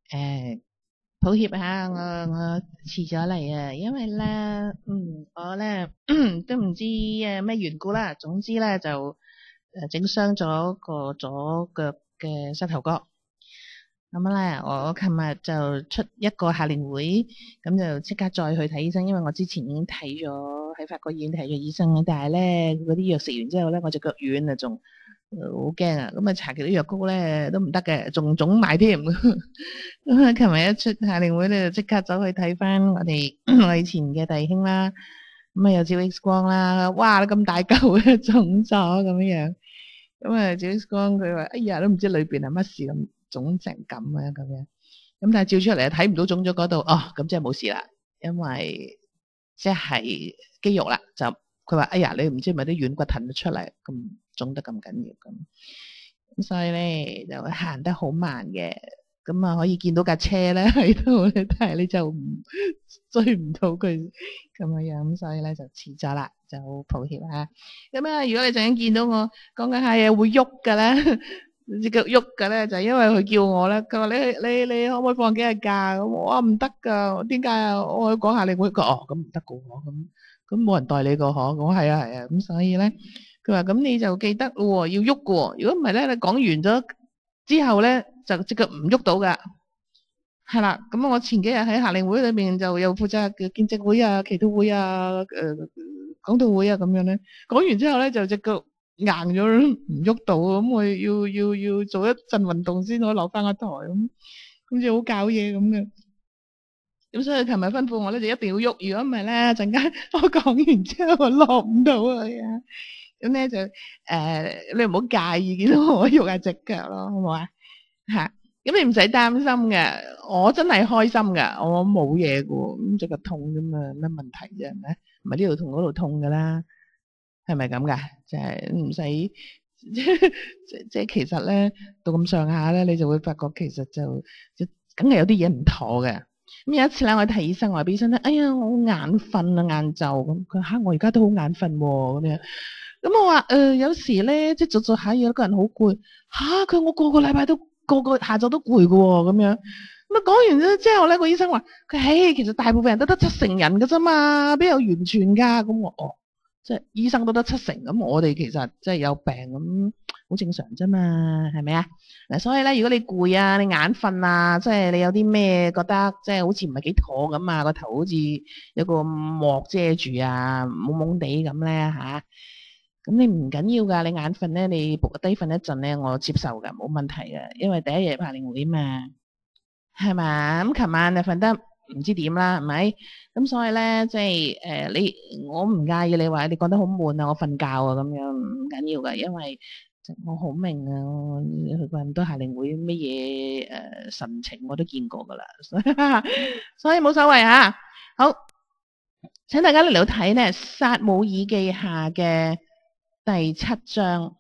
誒，抱歉嚇，我遲咗嚟啊，因為咧，我咧都唔知咩緣故啦，總之咧就整傷咗個左腳嘅膝頭哥。咁咧，我琴日就出一個夏令會，咁就即刻再去睇醫生，因為我之前已經睇咗喺法國醫院睇咗醫生，但係咧嗰啲藥食完之後咧，我隻腳軟啊，仲好驚啊！咁啊，搽其他藥膏咧都唔得嘅，仲腫埋添。咁啊，琴日一出夏令會咧，就即刻走去睇翻我哋我以前嘅弟兄啦。咁啊，又照 X 光啦，哇！你咁大嚿嘅腫咗咁樣，咁啊照 X 光佢話：哎呀，都唔知裏邊係乜事咁腫成咁啊咁樣。咁但係照出嚟睇唔到腫咗嗰度，哦，咁即係冇事啦，因為即係肌肉啦，就佢話：哎呀，你唔知係咪啲軟骨騰咗出嚟，咁腫得咁緊要咁所以咧就行得好慢嘅，咁啊可以見到架車咧喺度咧，但係你就追唔到佢咁樣，咁所以咧就遲咗啦，就好抱歉啊。咁啊，如果你陣間見到我講緊下嘢會喐嘅咧，隻腳喐嘅咧，就係因為佢叫我咧，佢話你可唔可以放幾日假？咁我話唔得㗎，點解啊？我去講下你會講哦，咁唔得㗎喎，咁冇人代你個嗬，我係啊，咁所以咧。佢話：咁你就記得喎，要喐嘅喎。如果唔係咧，你講完咗之後咧，就隻腳唔喐到㗎。係啦，咁我前幾日喺夏令會裏面就又負責嘅見證會啊、祈禱會啊、講道會啊咁樣咧。講完之後咧，就隻腳硬咗唔喐到，咁我要做一陣運動先可以落翻個台咁，好似好搞嘢咁嘅。咁所以琴日吩咐我咧就一定要喐，如果唔係咧陣間我講完之後我落唔到去啊。咁咧就你唔好介意見到我喐下隻腳咯，好唔好啊？嚇，咁你唔使擔心嘅，我真係開心㗎，我冇嘢㗎喎，咁隻腳痛啫嘛，乜問題啫？係咪？唔係呢度痛嗰度痛㗎啦，係咪咁㗎？就係唔使即其實咧到咁上下咧，你就會發覺其實就梗係有啲嘢唔妥嘅。咁有一次咧，我睇醫生，我話俾醫生聽：哎呀，我好眼瞓啊，晏晝咁。佢嚇我而家都好眼瞓喎，咁樣。咁我話有時咧，即係做下嘢，個人好攰嚇。佢我個個禮拜都個個下晝都攰㗎喎，咁樣。咁啊講完咗之後咧，個醫生話：佢其實大部分人都得70%人㗎啫嘛，邊有完全㗎？咁我即係醫生都得70%，咁我哋其實即係有病咁，好正常啫嘛，係咪啊？嗱，所以咧，如果你攰啊，你眼瞓啊，即係你有啲咩覺得即係好似唔係幾妥咁啊，個頭好似有個膜遮住啊，懵懵地咁咧嚇。咁你唔緊要㗎，你眼瞓咧，你伏低瞓一陣咧，我接受㗎，冇問題㗎，因為第一日夏令會嘛，係嘛？咁琴晚就瞓得唔知點啦，係咪？咁所以咧，即係我唔介意你話你覺得好悶啊，我瞓覺啊咁樣唔緊要㗎，因為我好明啊，我去過咁多夏令會，乜嘢神情我都見過㗎啦，所以冇所謂嚇。好，請大家嚟到睇咧《撒母耳記下》嘅第7章。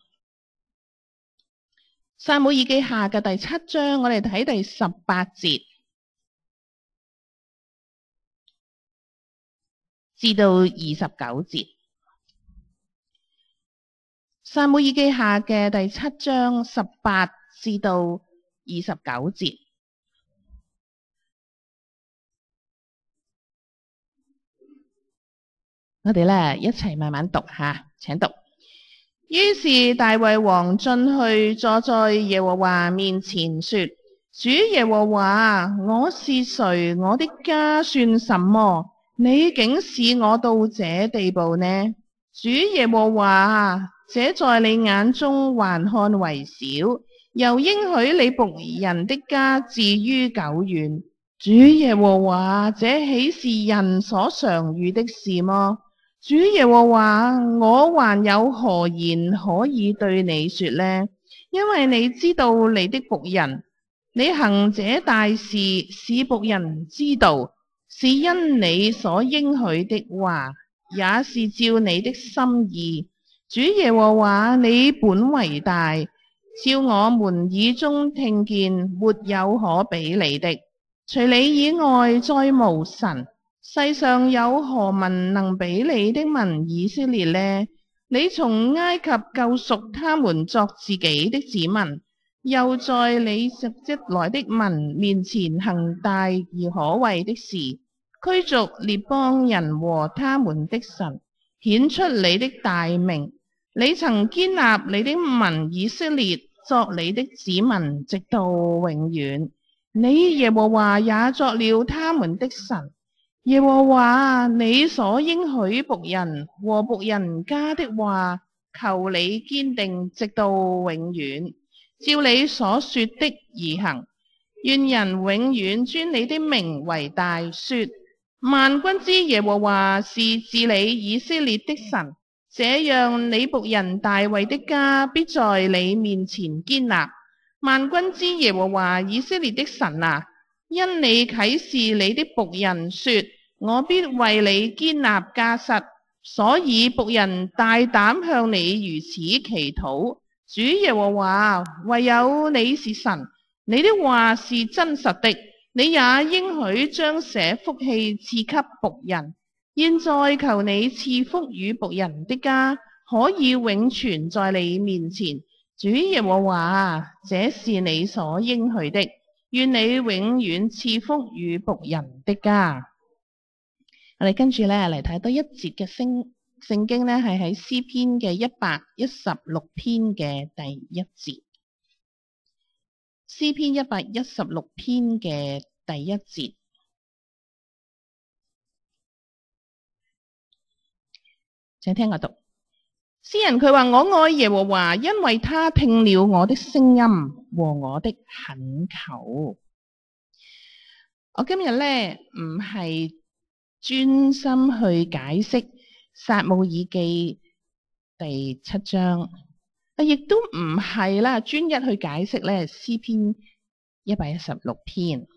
撒母耳記下嘅第7章，我哋睇第18節至到29節。撒母耳記下嘅第7章18至到29節。我哋咧一齊慢慢讀下，請讀。於是大衛王進去坐在耶和華面前說：主耶和華，我是誰？我的家算什麼？你竟使我到這地步呢？主耶和華，這在你眼中還看為小，又應許你僕人的家至於久遠。主耶和華，這豈是人所常遇的事麼？主耶和華，我還有何言可以對你說呢？因為你知道你的僕人，你行這大事使僕人知道，是因你所應許的話，也是照你的心意。主耶和華，你本為大，照我們耳中聽見，沒有可比你的。除你以外，再無神。世上有何民能比你的民以色列呢？你從埃及救贖他們作自己的子民， 又在你直職來的民面前行大而可畏的事，驅逐列邦人和他們的神，顯出你的大名。你曾堅立你的民以色列作你的子民，直到永遠。你耶和華也作了他們的神。耶和華你所應許僕人和僕人家的話，求你堅定直到永遠，照你所說的而行。願人永遠尊你的名為大，說萬軍之耶和華是治理以色列的神。這樣你僕人大衛的家必在你面前堅立。萬軍之耶和華以色列的神啊，因你啟示你的僕人說，我必為你堅立家室，所以僕人大膽向你如此祈禱。主耶和華，唯有你是神，你的話是真實的，你也應許將這福氣賜給僕人。現在求你賜福與僕人的家，可以永存在你面前。主耶和華，這是你所應許的，願你永遠賜福與僕人的家。我哋跟住咧嚟睇多一節嘅聖經咧，係喺詩篇嘅116篇嘅第一節。詩篇116篇嘅第一節，請聽我讀。詩人佢話：我愛耶和華，因為他聽了我的聲音和我的懇求。我今日咧唔係專心去解釋撒母耳記第7章，亦都唔係啦專一去解釋咧詩篇116篇。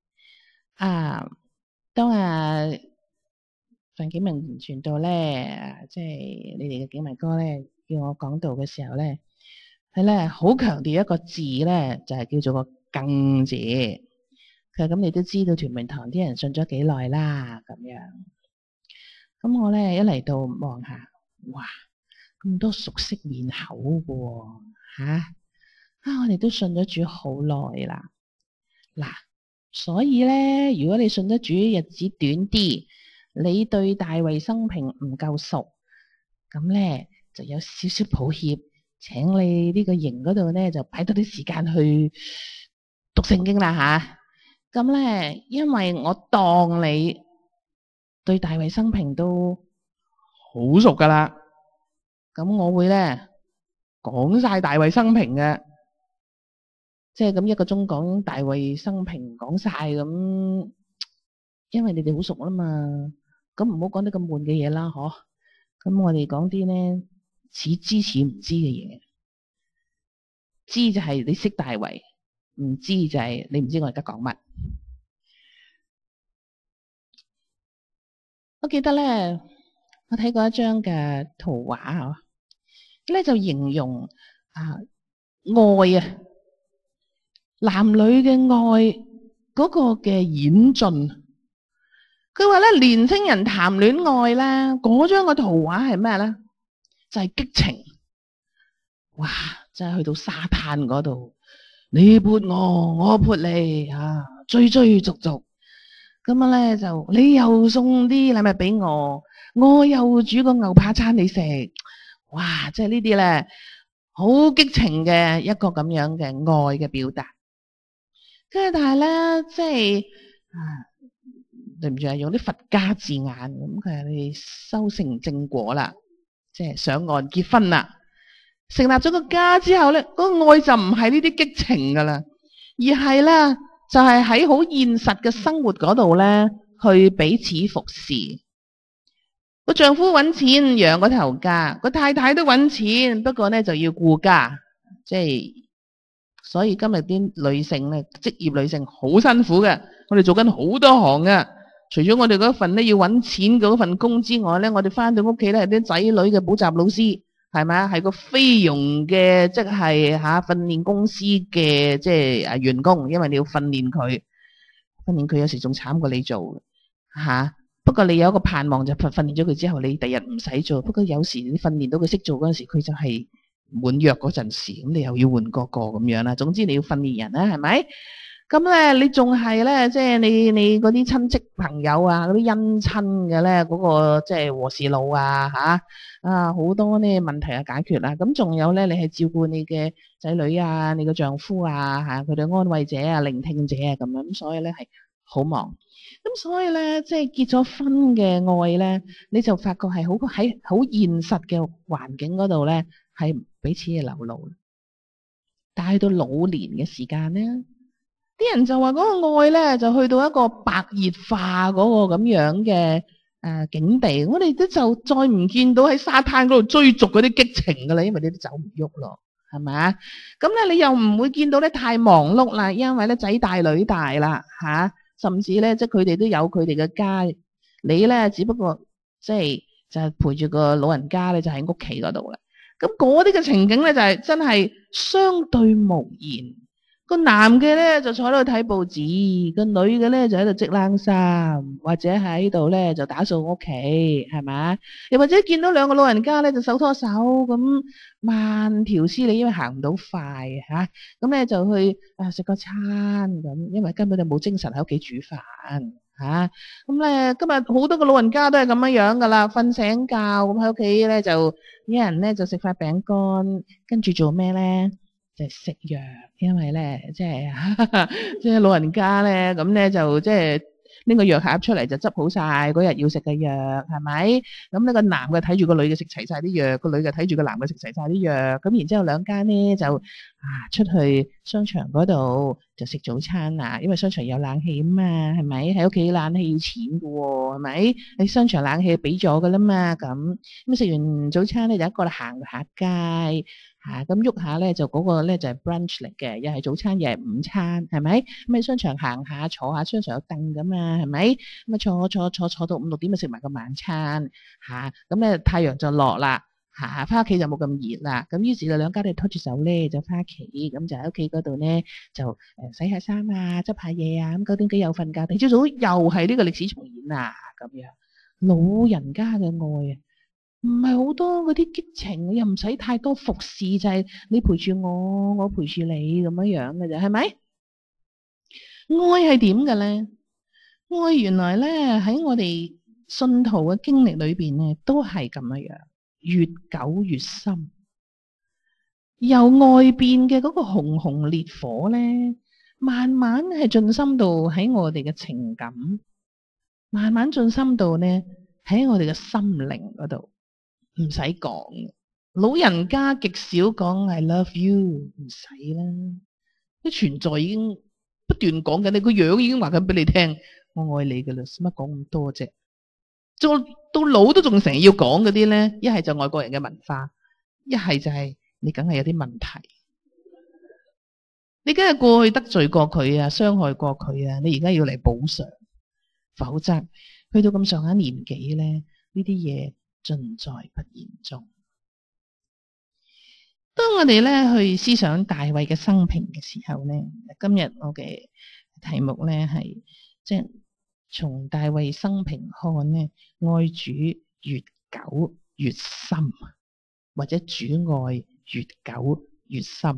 當范景文傳道咧，即係你哋嘅景文哥咧，叫我講道嘅時候咧，係咧好強調一個字咧，就係叫做個更字。佢話咁你都知道屯門堂啲人信咗幾耐啦，咁樣。咁我咧一嚟到望下，哇，咁多熟悉面口嘅喎，我哋都信咗主好耐啦。嗱，所以咧，如果你信得主日子短啲，你對大衛生平唔夠熟，咁咧就有少少抱歉，請你呢個營嗰度咧就擺多啲時間去讀聖經啦吓。咁咧，因為我當你對大衛生平都好熟噶啦，咁我會咧講晒大衛生平嘅，即係咁1個鐘講大衛生平講晒咁，因為你哋好熟啦嘛。咁唔好講啲咁悶嘅嘢啦，嗬。咁我哋講啲咧似知似唔知嘅嘢。知就係你識大衛，唔知就係你唔知我而家講乜。我記得咧，我睇過一張嘅圖畫咧就形容愛啊，男女嘅愛嗰個嘅演進。佢話咧，年青人談戀愛咧，嗰張嘅圖畫係咩咧？就係激情，哇！真係去到沙灘嗰度，你潑我，我潑你，追追逐逐，咁樣咧就你又送啲禮物俾我，我又煮個牛扒餐你食，哇！即係呢啲咧好激情嘅一個咁樣嘅愛嘅表達。跟住但係咧，即係對唔住用啲佛家字眼，咁佢係你修成正果啦，即係上岸結婚啦，成立咗個家之後咧，嗰個愛就唔係呢啲激情噶啦，而係咧就係喺好現實嘅生活嗰度咧，去彼此服侍。個丈夫搵錢養嗰頭家，個太太都搵錢，不過咧就要顧家，即係所以今日啲女性咧，職業女性好辛苦嘅，我哋做緊好多行嘅。除咗我哋嗰份咧要搵錢嗰份工之外咧，我哋翻到屋企咧係啲仔女嘅補習老師，係咪啊？係個菲傭嘅，即係訓練公司嘅即係員工，因為你要訓練佢有時仲慘過你做不過你有一個盼望就訓練咗佢之後，你第日唔使做。不過有時你訓練到佢識做嗰陣時，佢就係滿約嗰陣時，咁你又要換個咁樣啦。總之你要訓練人啦，係咪？咁咧，你仲係咧，即係你嗰啲親戚朋友啊，嗰啲姻親嘅咧，嗰個即係和事佬啊，好多呢問題啊解決啦。咁仲有咧，你係照顧你嘅仔女啊，你嘅丈夫啊，佢哋安慰者啊、聆聽者啊咁樣。咁所以咧係好忙。咁所以咧，即係結咗婚嘅愛咧，你就發覺係喺好現實嘅環境嗰度咧，係彼此嘅流露。但係去到老年嘅時間咧，啲人就話嗰個愛咧就去到一個白熱化嗰個咁樣嘅境地，我哋都就再唔見到喺沙灘嗰度追逐嗰啲激情噶啦，因為你都走唔喐咯，係咪啊？咁咧你又唔會見到咧太忙碌啦，因為咧仔大女大啦甚至咧即係佢哋都有佢哋嘅家，你咧只不過即係就係陪住個老人家咧就喺屋企嗰度啦。咁嗰啲嘅情景咧就係真係相對無言。個男嘅咧就坐喺度睇報紙，個女嘅咧就喺度織冷衫，或者喺度咧就打掃屋企，係咪？又或者見到兩個老人家咧就手拖手咁慢條斯理，因為行唔到快咁咧就去食個餐咁，因為根本就冇精神喺屋企煮飯咁咧今日好多個老人家都係咁樣噶啦，瞓醒覺咁喺屋企咧就一人咧就食塊餅乾，跟住做咩咧？就係食藥，因為咧即係老人家咧咁咧就即係拎個藥盒出嚟就執好晒嗰日要食嘅藥，係咪？咁呢個男嘅睇住個女嘅食齊晒啲藥，個女嘅睇住個男嘅食齊晒啲藥，咁然之後兩間咧就出去商場嗰度就食早餐啦，因為商場有冷氣啊嘛，係咪？喺屋企冷氣要錢噶喎，係咪？你商場冷氣俾咗噶啦嘛，咁食完早餐咧就一個行下街。咁喐下咧就嗰個咧就係 brunch 嚟嘅，又係早餐又係午餐，係咪？咁喺商場行下坐下，商場有凳噶嘛，係咪？咁坐到5、6點就食埋個晚餐咁咧太陽就落啦翻屋企就冇咁熱啦。咁於是就兩家都拖住手咧就翻屋企，咁就喺屋企嗰度咧就洗下衫啊，執下嘢啊，咁9點幾又瞓覺，第朝早又係呢個歷史重演啊咁樣。老人家嘅愛唔係好多嗰啲激情，又唔使太多服侍，就係你陪住我，我陪住你咁樣嘅啫，係咪？愛係點嘅咧？愛原來咧喺我哋信徒嘅經歷裏邊咧，都係咁樣，越久越深。由外邊嘅嗰個熊熊烈火咧，慢慢係進深到喺我哋嘅情感，慢慢進深到咧喺我哋嘅心靈嗰度。唔使講，老人家極少講 I love you， 唔使啦，啲存在已經不斷講緊，你個樣已經話緊俾你聽，我愛你噶啦，使乜講咁多啫？到老都仲成日要講嗰啲咧，一係就外國人嘅文化，一係就係你梗係有啲問題，你梗係過去得罪過佢啊，傷害過佢啊，你而家要嚟補償，否則去到咁上下年紀咧，呢啲嘢盡在不言中。當我哋咧去思想大衛嘅生平嘅時候咧，今日我嘅題目咧係即係從大衛生平看咧，愛主越久越深，或者主愛越久越深。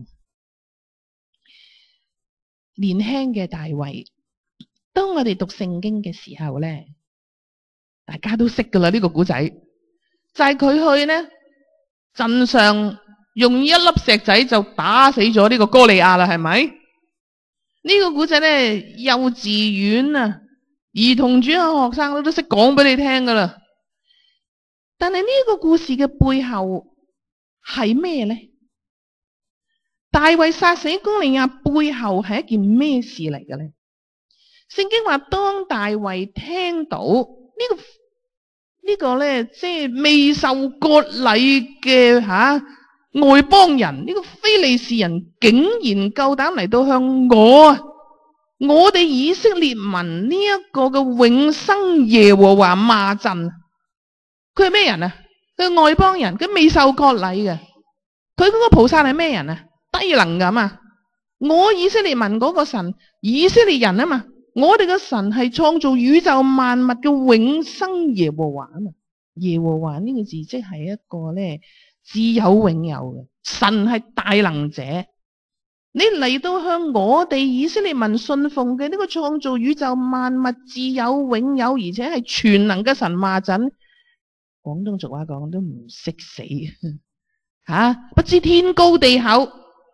年輕嘅大衛，當我哋讀聖經嘅時候咧，大家都識噶啦呢個古仔。就係佢去呢鎮上用一粒石仔就打死咗呢個哥利亞啦，係咪？呢個古仔咧，幼稚園兒童主日學生都識講俾你聽噶啦。但係呢個故事嘅背後係咩咧？大衛殺死哥利亞背後係一件咩事嚟嘅咧？聖經話，當大衛聽到呢個咧，即係未受割禮嘅外邦人，呢個非利士人竟然夠膽嚟到向我哋以色列民呢一個嘅永生耶和華罵陣。佢係咩人啊？佢係外邦人，佢未受割禮嘅。佢嗰個菩薩係咩人啊？低能噶嘛？我以色列民嗰個神，以色列人啊嘛。我哋嘅神係創造宇宙萬物嘅永生耶和華啊嘛。耶和華呢個字即係一個咧自有永有嘅， 神係大能者，你嚟到向我哋以色列民信奉嘅呢個創造宇宙萬物自有永有而且係全能嘅神罵陣，廣東俗話講都唔識死不知天高地厚。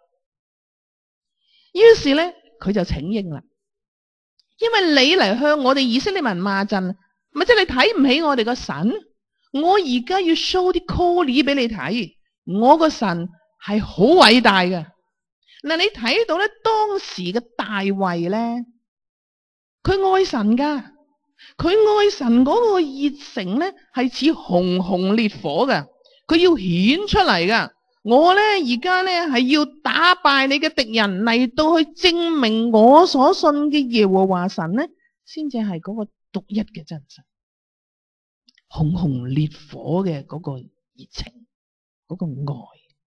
於是咧佢就請纓啦，因為你嚟向我哋以色列民罵陣，咪即係你睇唔起我哋個神。我而家要 show 啲 call 俾你睇，我個神係好偉大嘅。嗱，你睇到咧當時嘅大衛咧，佢愛神噶，佢愛神嗰個熱誠咧係似熊熊烈火嘅，佢要顯出嚟噶。我咧而家咧係要打敗你嘅敵人，嚟到去證明我所信嘅耶和華神咧，先至係嗰個獨一嘅真神。熊熊烈火嘅嗰個熱情，嗰個愛。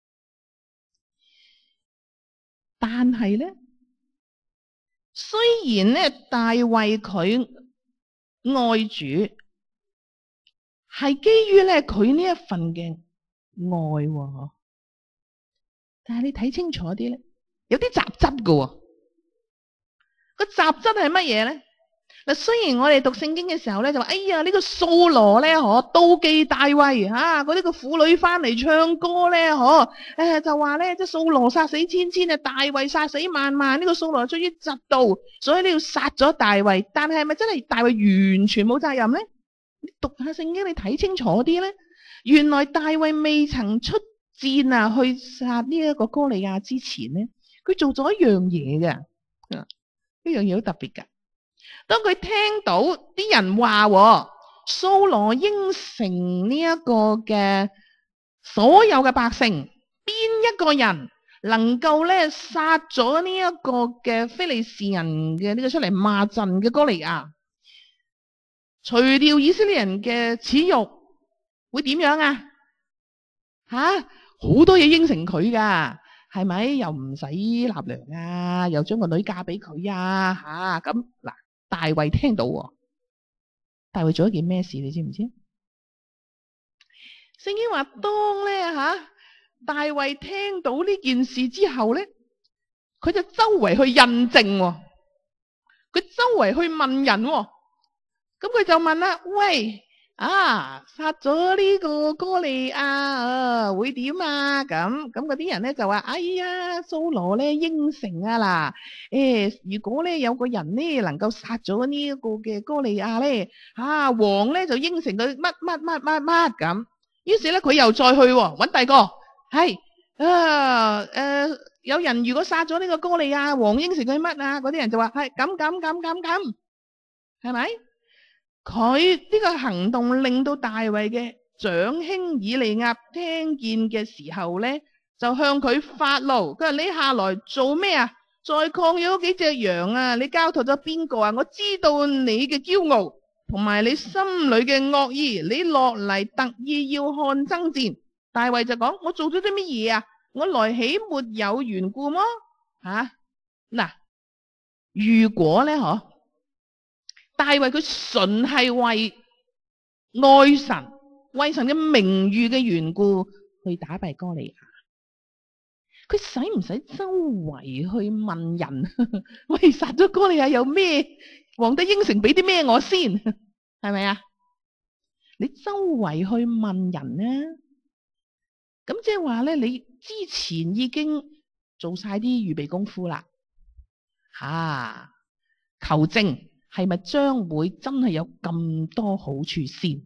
但係咧，雖然咧大衛佢愛主，係基於咧佢呢一份嘅愛，但係你睇清楚啲咧，有啲雜質㗎。個雜質係乜嘢咧？嗱，雖然我哋讀聖經嘅時候咧，就話哎呀呢個掃羅咧，妒忌大衛嗰啲個婦女翻嚟唱歌咧，就話咧即係掃羅殺死千千，大衛殺死萬萬。呢個掃羅出於嫉妒，所以你要殺咗大衛。但係咪真係大衛完全冇責任咧？你讀下聖經，你睇清楚啲咧，原來大衛未曾出戰去殺呢一個哥利亞之前咧，佢做咗一樣嘢嘅，呢樣嘢好特別噶。當佢聽到啲人話掃羅應承呢一個嘅所有嘅百姓，邊一個人能夠咧殺咗呢一個嘅非利士人嘅呢個出嚟罵陣嘅哥利亞，除掉以色列人嘅恥辱，會點樣啊？好多嘢應承佢噶，係咪？又唔使納糧啊，又將個女嫁俾佢啊，咁嗱。大衛聽到，大衛做一件咩事你知唔知？聖經話當咧大衛聽到呢件事之後咧，佢就周圍去印證，佢周圍去問人，咁佢就問啦：喂，殺咗呢個哥利亞會點啊？咁嗰啲人咧就話：哎呀，掃羅咧應承嗱，如果咧有個人咧能夠殺咗呢一個嘅哥利亞咧，王咧就應承佢乜咁。於是咧佢又再去搵第二個，係有人如果殺咗呢個哥利亞，王應承佢乜啊？嗰啲人就話係咁，係咪？佢呢個行動令到大衛嘅長兄以利押聽見嘅時候咧，就向佢發怒。佢話：你下來做咩啊？在曠野嗰幾隻羊你交託咗邊個啊？我知道你嘅驕傲同埋你心裏嘅惡意，你落嚟特意要看爭戰。大衛就講：我做咗啲乜嘢啊？我來豈沒有緣故麼？嗱，如果咧大衛佢純係為愛神、為神嘅名譽嘅緣故去打敗哥利亞，佢使唔使周圍去問人？喂，殺咗哥利亞有咩？皇帝應承俾啲咩我先？係咪啊？你周圍去問人呢？咁即係話咧，你之前已經做晒啲預備功夫啦，求證。係咪將會真係有咁多好處先？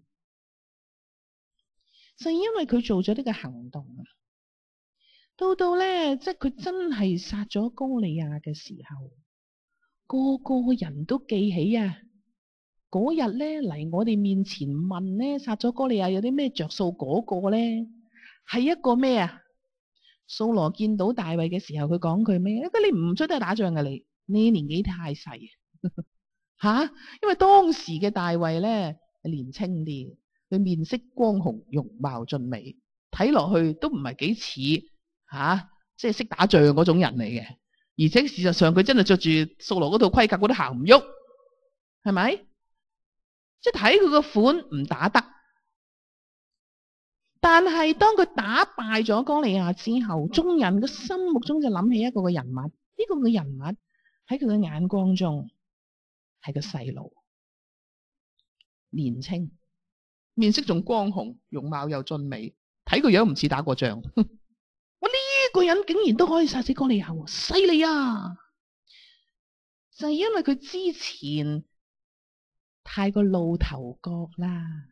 就因為佢做咗呢個行動到咧，即係佢真係殺咗哥利亞嘅時候，個個人都記起嗰日咧嚟我哋面前問咧，殺咗哥利亞有啲咩着數？嗰個咧係一個咩啊？掃羅見到大衛嘅時候，佢講佢咩？你唔出得去打仗嘅，你年紀太細。因為當時嘅大衛咧年青啲，佢面色光紅，容貌俊美，睇落去都唔係幾似即係識打仗嗰種人嚟嘅。而且事實上佢真係着住掃羅嗰套盔甲，嗰啲行唔喐，係咪？即係睇佢個款唔打得。 但係當佢打敗咗歌利亞之後，眾人嘅心目中就諗起一個嘅人物，呢個嘅人物喺佢嘅眼光中係個細路，年青，面色仲光紅，容貌又俊美，睇個樣唔似打過仗。我呢個人竟然都可以殺死歌利亞，犀利啊！就係因為佢之前太過露頭角啦。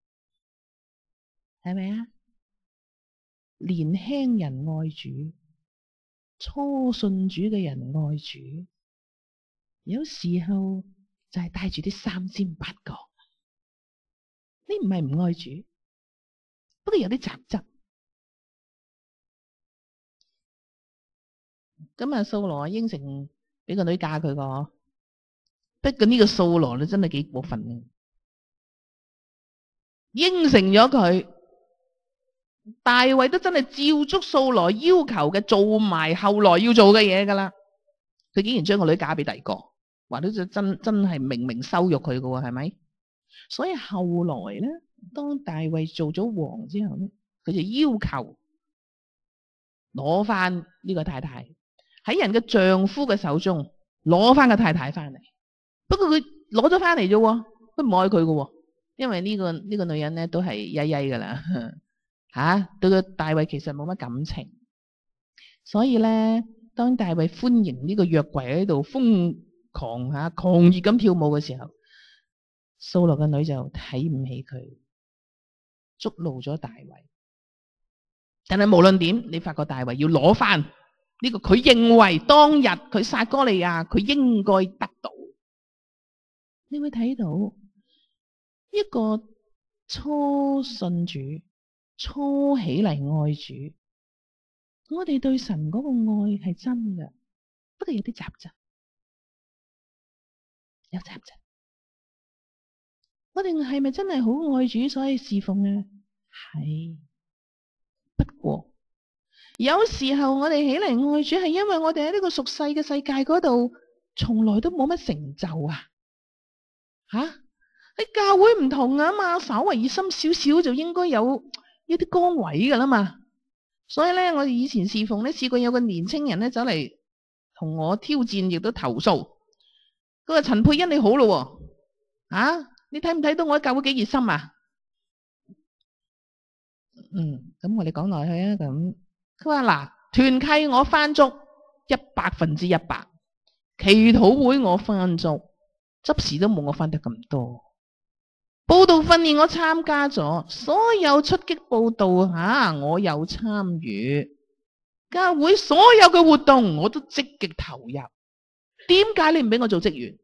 係咪啊？年輕人愛主，初信主嘅人愛主，有時候就係帶住啲三尖八角。你唔係唔愛主，不過有啲雜質。咁啊，掃羅應承俾個女嫁佢個，不過呢個掃羅你真係幾過分嘅，應承咗佢。大衛都真係照足掃羅要求嘅做埋後來要做嘅嘢噶啦，佢竟然將個女嫁俾第二個，話到真係明明羞辱佢噶喎，係咪？所以後來咧，當大衛做咗王之後咧，佢就要求攞翻呢個太太喺人嘅丈夫嘅手中攞翻個太太翻嚟。不過佢攞咗翻嚟啫，佢唔愛佢噶，因為呢個女人咧都係曳曳噶啦。對個大衛其實冇乜感情，所以咧，當大衛歡迎呢個約櫃喺度瘋狂狂熱咁跳舞嘅時候，掃羅嘅女就睇唔起佢，觸怒咗大衛。但係無論點，你發覺大衛要攞翻呢個佢認為當日佢殺歌利亞佢應該得到。你會睇到一個初信主，初起嚟愛主，我哋對神嗰個愛係真嘅，不過有啲雜質，有雜質。我哋係咪真係好愛主所以侍奉啊？係，不過有時候我哋起嚟愛主係因為我哋喺呢個屬世嘅世界嗰度，從來都冇乜成就啊！喺教會唔同啊嘛，稍為熱心少少就應該有一啲崗位噶啦嘛，所以咧，我哋以前侍奉咧，試過有個年青人咧走嚟同我挑戰，亦都投訴。佢話陳佩欣你好咯，你睇唔睇到我喺教會幾熱心啊？咁我哋講落去啊，咁佢話嗱，團契我翻足100%，祈禱會我翻足，執事都冇我翻得咁多。報道訓練我參加咗，所有出擊報道我有參與，教會所有嘅活動我都積極投入。點解你唔俾我做職員？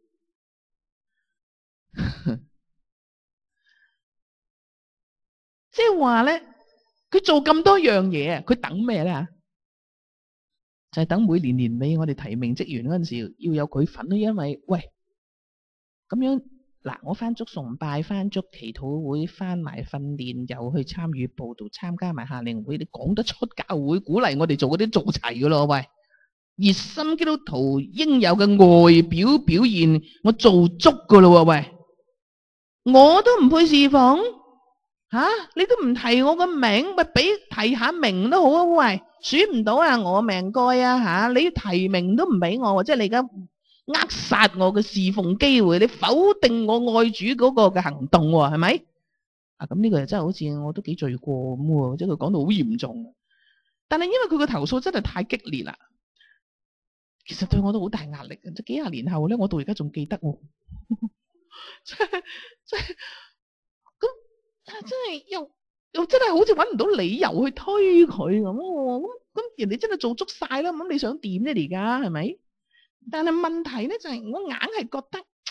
即係話咧，佢做咁多樣嘢，佢等咩咧？就係等每年年尾我哋提名職員嗰陣時要有佢份咯，因為喂咁樣。嗱，我翻足崇拜，翻足祈禱會，翻埋訓練，又去參與報道，參加埋夏令會，你講得出教會鼓勵我哋做嗰啲做齊噶咯？喂，熱心基督徒應有嘅外表表現，我做足噶咯？喂，我都唔配侍奉你都唔提我個名，咪俾提下名都好啊？喂，選唔到啊，我命該啊你提名都唔俾我，即係你而家扼殺我嘅侍奉機會，你否定我愛主嗰個嘅行動，係咪？咁呢個又真係好似我都幾罪過咁，即係佢講到好嚴重。但係因為佢嘅投訴真係太激烈啦，其實對我都好大壓力。即幾廿年後咧，我到而家仲記得，即係咁，真係又真係好似搵唔到理由去推佢咁。咁人哋真係做足晒啦，咁你想點咧？而家係咪？但係問題咧就係我硬係覺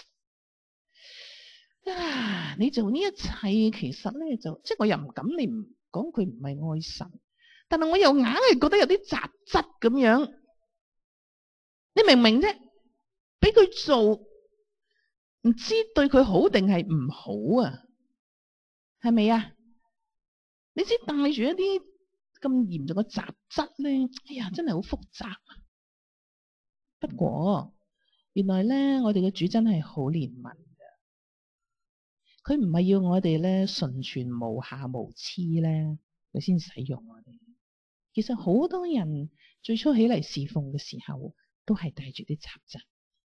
得你做呢一切其實咧就即係我又唔敢你唔講佢唔係愛神，但係我又硬係覺得有啲雜質咁樣。你明唔明啫？俾佢做唔知對佢好定係唔好啊？係咪啊？你知帶住一啲咁嚴重嘅雜質咧，哎呀真係好複雜。不過原來咧，我哋嘅主真係好憐憫嘅，佢唔係要我哋咧純全無瑕無疵咧， 佢先使用我哋。其實好多人最初起嚟侍奉嘅時候，都係帶住啲雜質。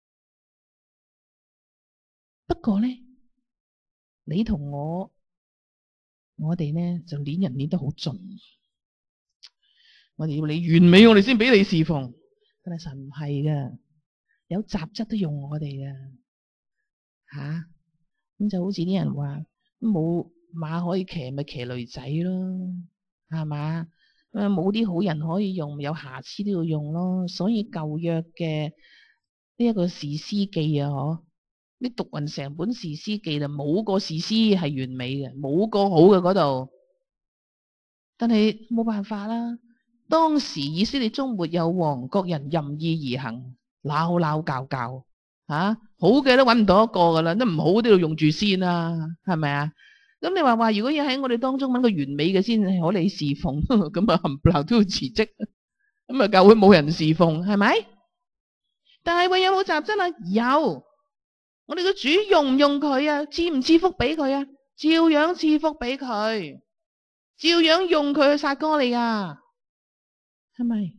不過咧，你同我哋咧就捏人捏得好盡。我哋要你完美，我哋先俾你侍奉。但係神唔係噶，有雜質都用我哋噶吓。咁就好似啲人話冇馬可以騎，咪騎驢仔咯，係嘛？冇啲好人可以用，有瑕疵都要用咯。所以舊約嘅呢一個士師記啊，你讀匀成本士師記就冇個士師係完美嘅，冇個好嘅嗰度。但係冇辦法啦，當時以色列中沒有王，各人任意而行，鬧鬧教教吓，好嘅都搵唔到一個噶啦，都唔好都要用住先啦，係咪啊？咁你話如果要喺我哋當中搵個完美嘅先可你侍奉，咁啊冚唪唥都要辭職，咁啊教會冇人侍奉，係咪？但係有冇雜質啊？有，我哋嘅主用唔用佢啊？賜唔賜福俾佢啊？照樣賜福俾佢，照樣用佢去殺哥利亞，係咪？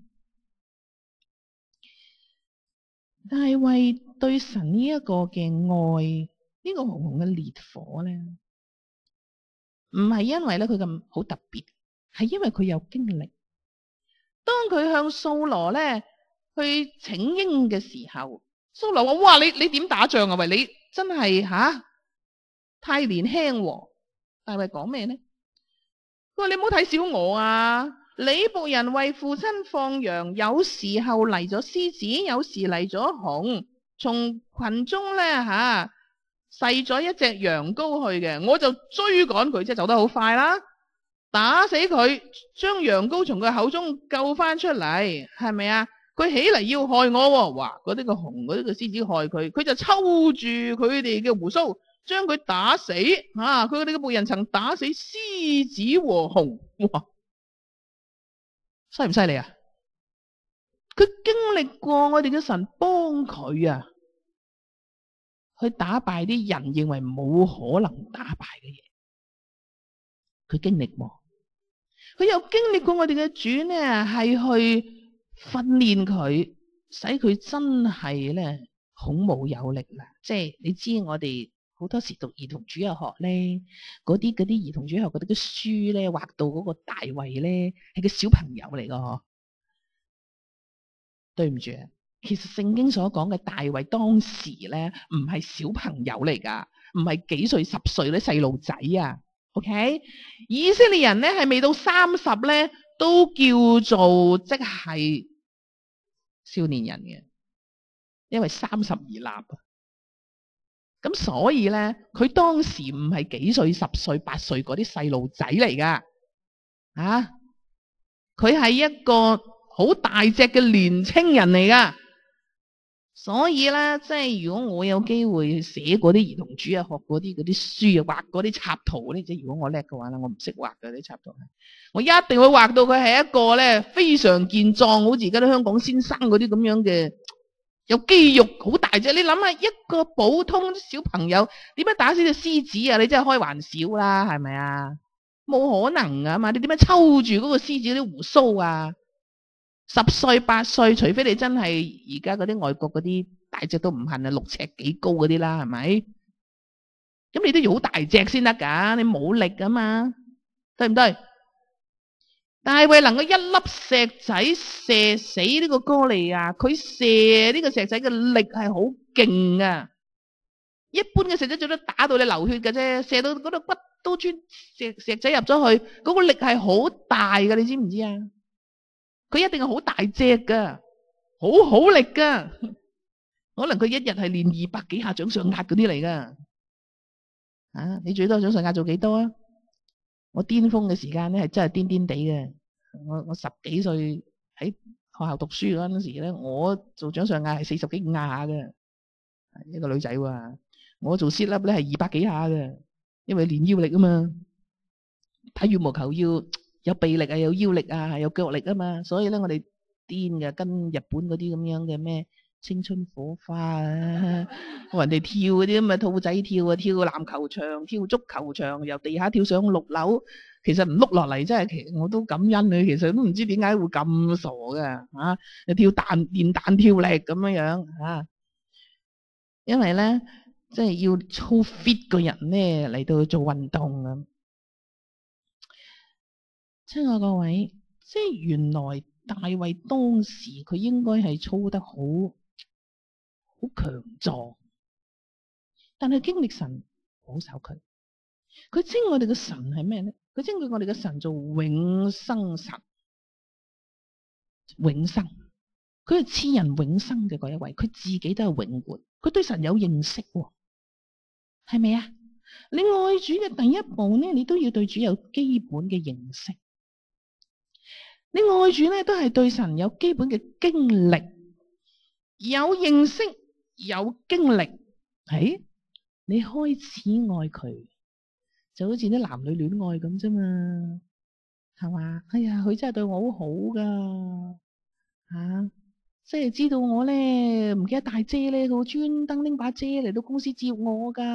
大衛對神呢一個嘅愛，呢個紅紅嘅烈火咧，唔係因為咧佢咁好特別，係因為佢有經歷。當佢向掃羅咧去請纓嘅時候，掃羅話：哇，你點打仗啊？喂，你真係太年輕喎。大衛講咩咧？佢話：你唔好睇小我啊！你僕人為父親放羊，有時候嚟咗獅子，有時嚟咗熊，從群中咧篩咗一隻羊羔去嘅，我就追趕佢，即係走得好快啦，打死佢，將羊羔從佢口中救翻出嚟，係咪啊？佢起嚟要害我，哇！嗰啲個熊，嗰啲個獅子害佢，佢就抽住佢哋嘅鬍鬚，將佢打死。佢哋嘅僕人曾打死獅子和熊，哇！犀唔犀利啊？佢經歷過我哋嘅神幫佢啊，去打敗啲人認為冇可能打敗嘅嘢，佢經歷過。佢又經歷過我哋嘅主呢，係去訓練佢，使佢真係咧孔武有力啦。即係你知我哋好多時讀兒童主日學咧，嗰啲兒童主日學嗰啲書咧，畫到嗰個大衛咧係個小朋友嚟噶。對唔住啊，其實聖經所講嘅大衛當時咧唔係小朋友嚟噶，唔係幾歲10歲啲細路仔啊。OK， 以色列人咧係未到30咧都叫做即係少年人嘅，因為30而立啊。咁所以咧，佢當時唔係幾歲10歲8歲嗰啲細路仔嚟噶，佢係一個好大隻嘅年青人嚟噶。所以咧，即係如果我有機會寫嗰啲兒童主日學嗰啲書啊，畫嗰啲插圖咧，即係如果我叻嘅話咧，我唔識畫嘅啲插圖，我一定會畫到佢係一個咧非常健壯，好似而家啲香港先生嗰啲咁樣嘅，有肌肉好大隻。你諗下一個普通小朋友點樣打死隻獅子啊？你真係開玩笑啦，係咪啊？冇可能噶嘛！你點樣抽住嗰個獅子啲鬍鬚啊？10歲8歲，除非你真係而家嗰啲外國嗰啲大隻都唔恨啊，6尺幾高嗰啲啦，係咪？咁你都要好大隻先得噶，你冇力噶嘛，對唔對？大衛能夠一粒石仔射死呢個哥利亞，佢射呢個石仔嘅力係好勁啊！一般嘅石仔最多打到你流血嘅啫，射到嗰度骨都穿，石仔入咗去，嗰個力係好大噶，你知唔知啊？佢一定係好大隻噶，好力噶，可能佢一日係練200幾下掌上壓嗰啲嚟噶。你最多掌上壓做幾多啊？我巔峰嘅時間咧係真係癲癲地嘅。我10幾歲喺學校讀書嗰陣時咧，我做掌上壓係40幾50下嘅，一個女仔喎。我做 sit up 咧係200幾下嘅，因為練腰力啊嘛。睇羽毛球要有臂力啊，有腰力啊，有腳力啊嘛，所以咧我哋癲嘅，跟日本嗰啲咁樣嘅咩青春火花啊，我人哋跳嗰啲咁嘅兔仔跳啊，跳籃球場，跳足球場，由地下跳上6樓， 其實唔碌落嚟，真係其實我都感恩佢。其實都唔知點解會咁傻㗎嚇，跳練彈跳力咁樣嚇。因為咧，即係要操 fit 個人咧嚟到做運動啊！親愛各位，即係原來大衛當時佢應該係操得好強壯，但係經歷神保守佢。佢稱我哋嘅神係咩咧？佢稱我哋嘅神做永生神，永生。佢係賜人永生嘅嗰一位，佢自己都係永活，佢對神有認識喎，係咪啊？你愛主嘅第一步咧，你都要對主有基本嘅認識。你愛主咧，都係對神有基本嘅經歷，有認識，有經歷。你開始愛佢，就好似啲男女戀愛咁啫嘛，係嘛？哎呀，佢真係對我好好噶，即係知道我咧唔記得帶遮咧，佢會專登拎把遮嚟到公司接我噶，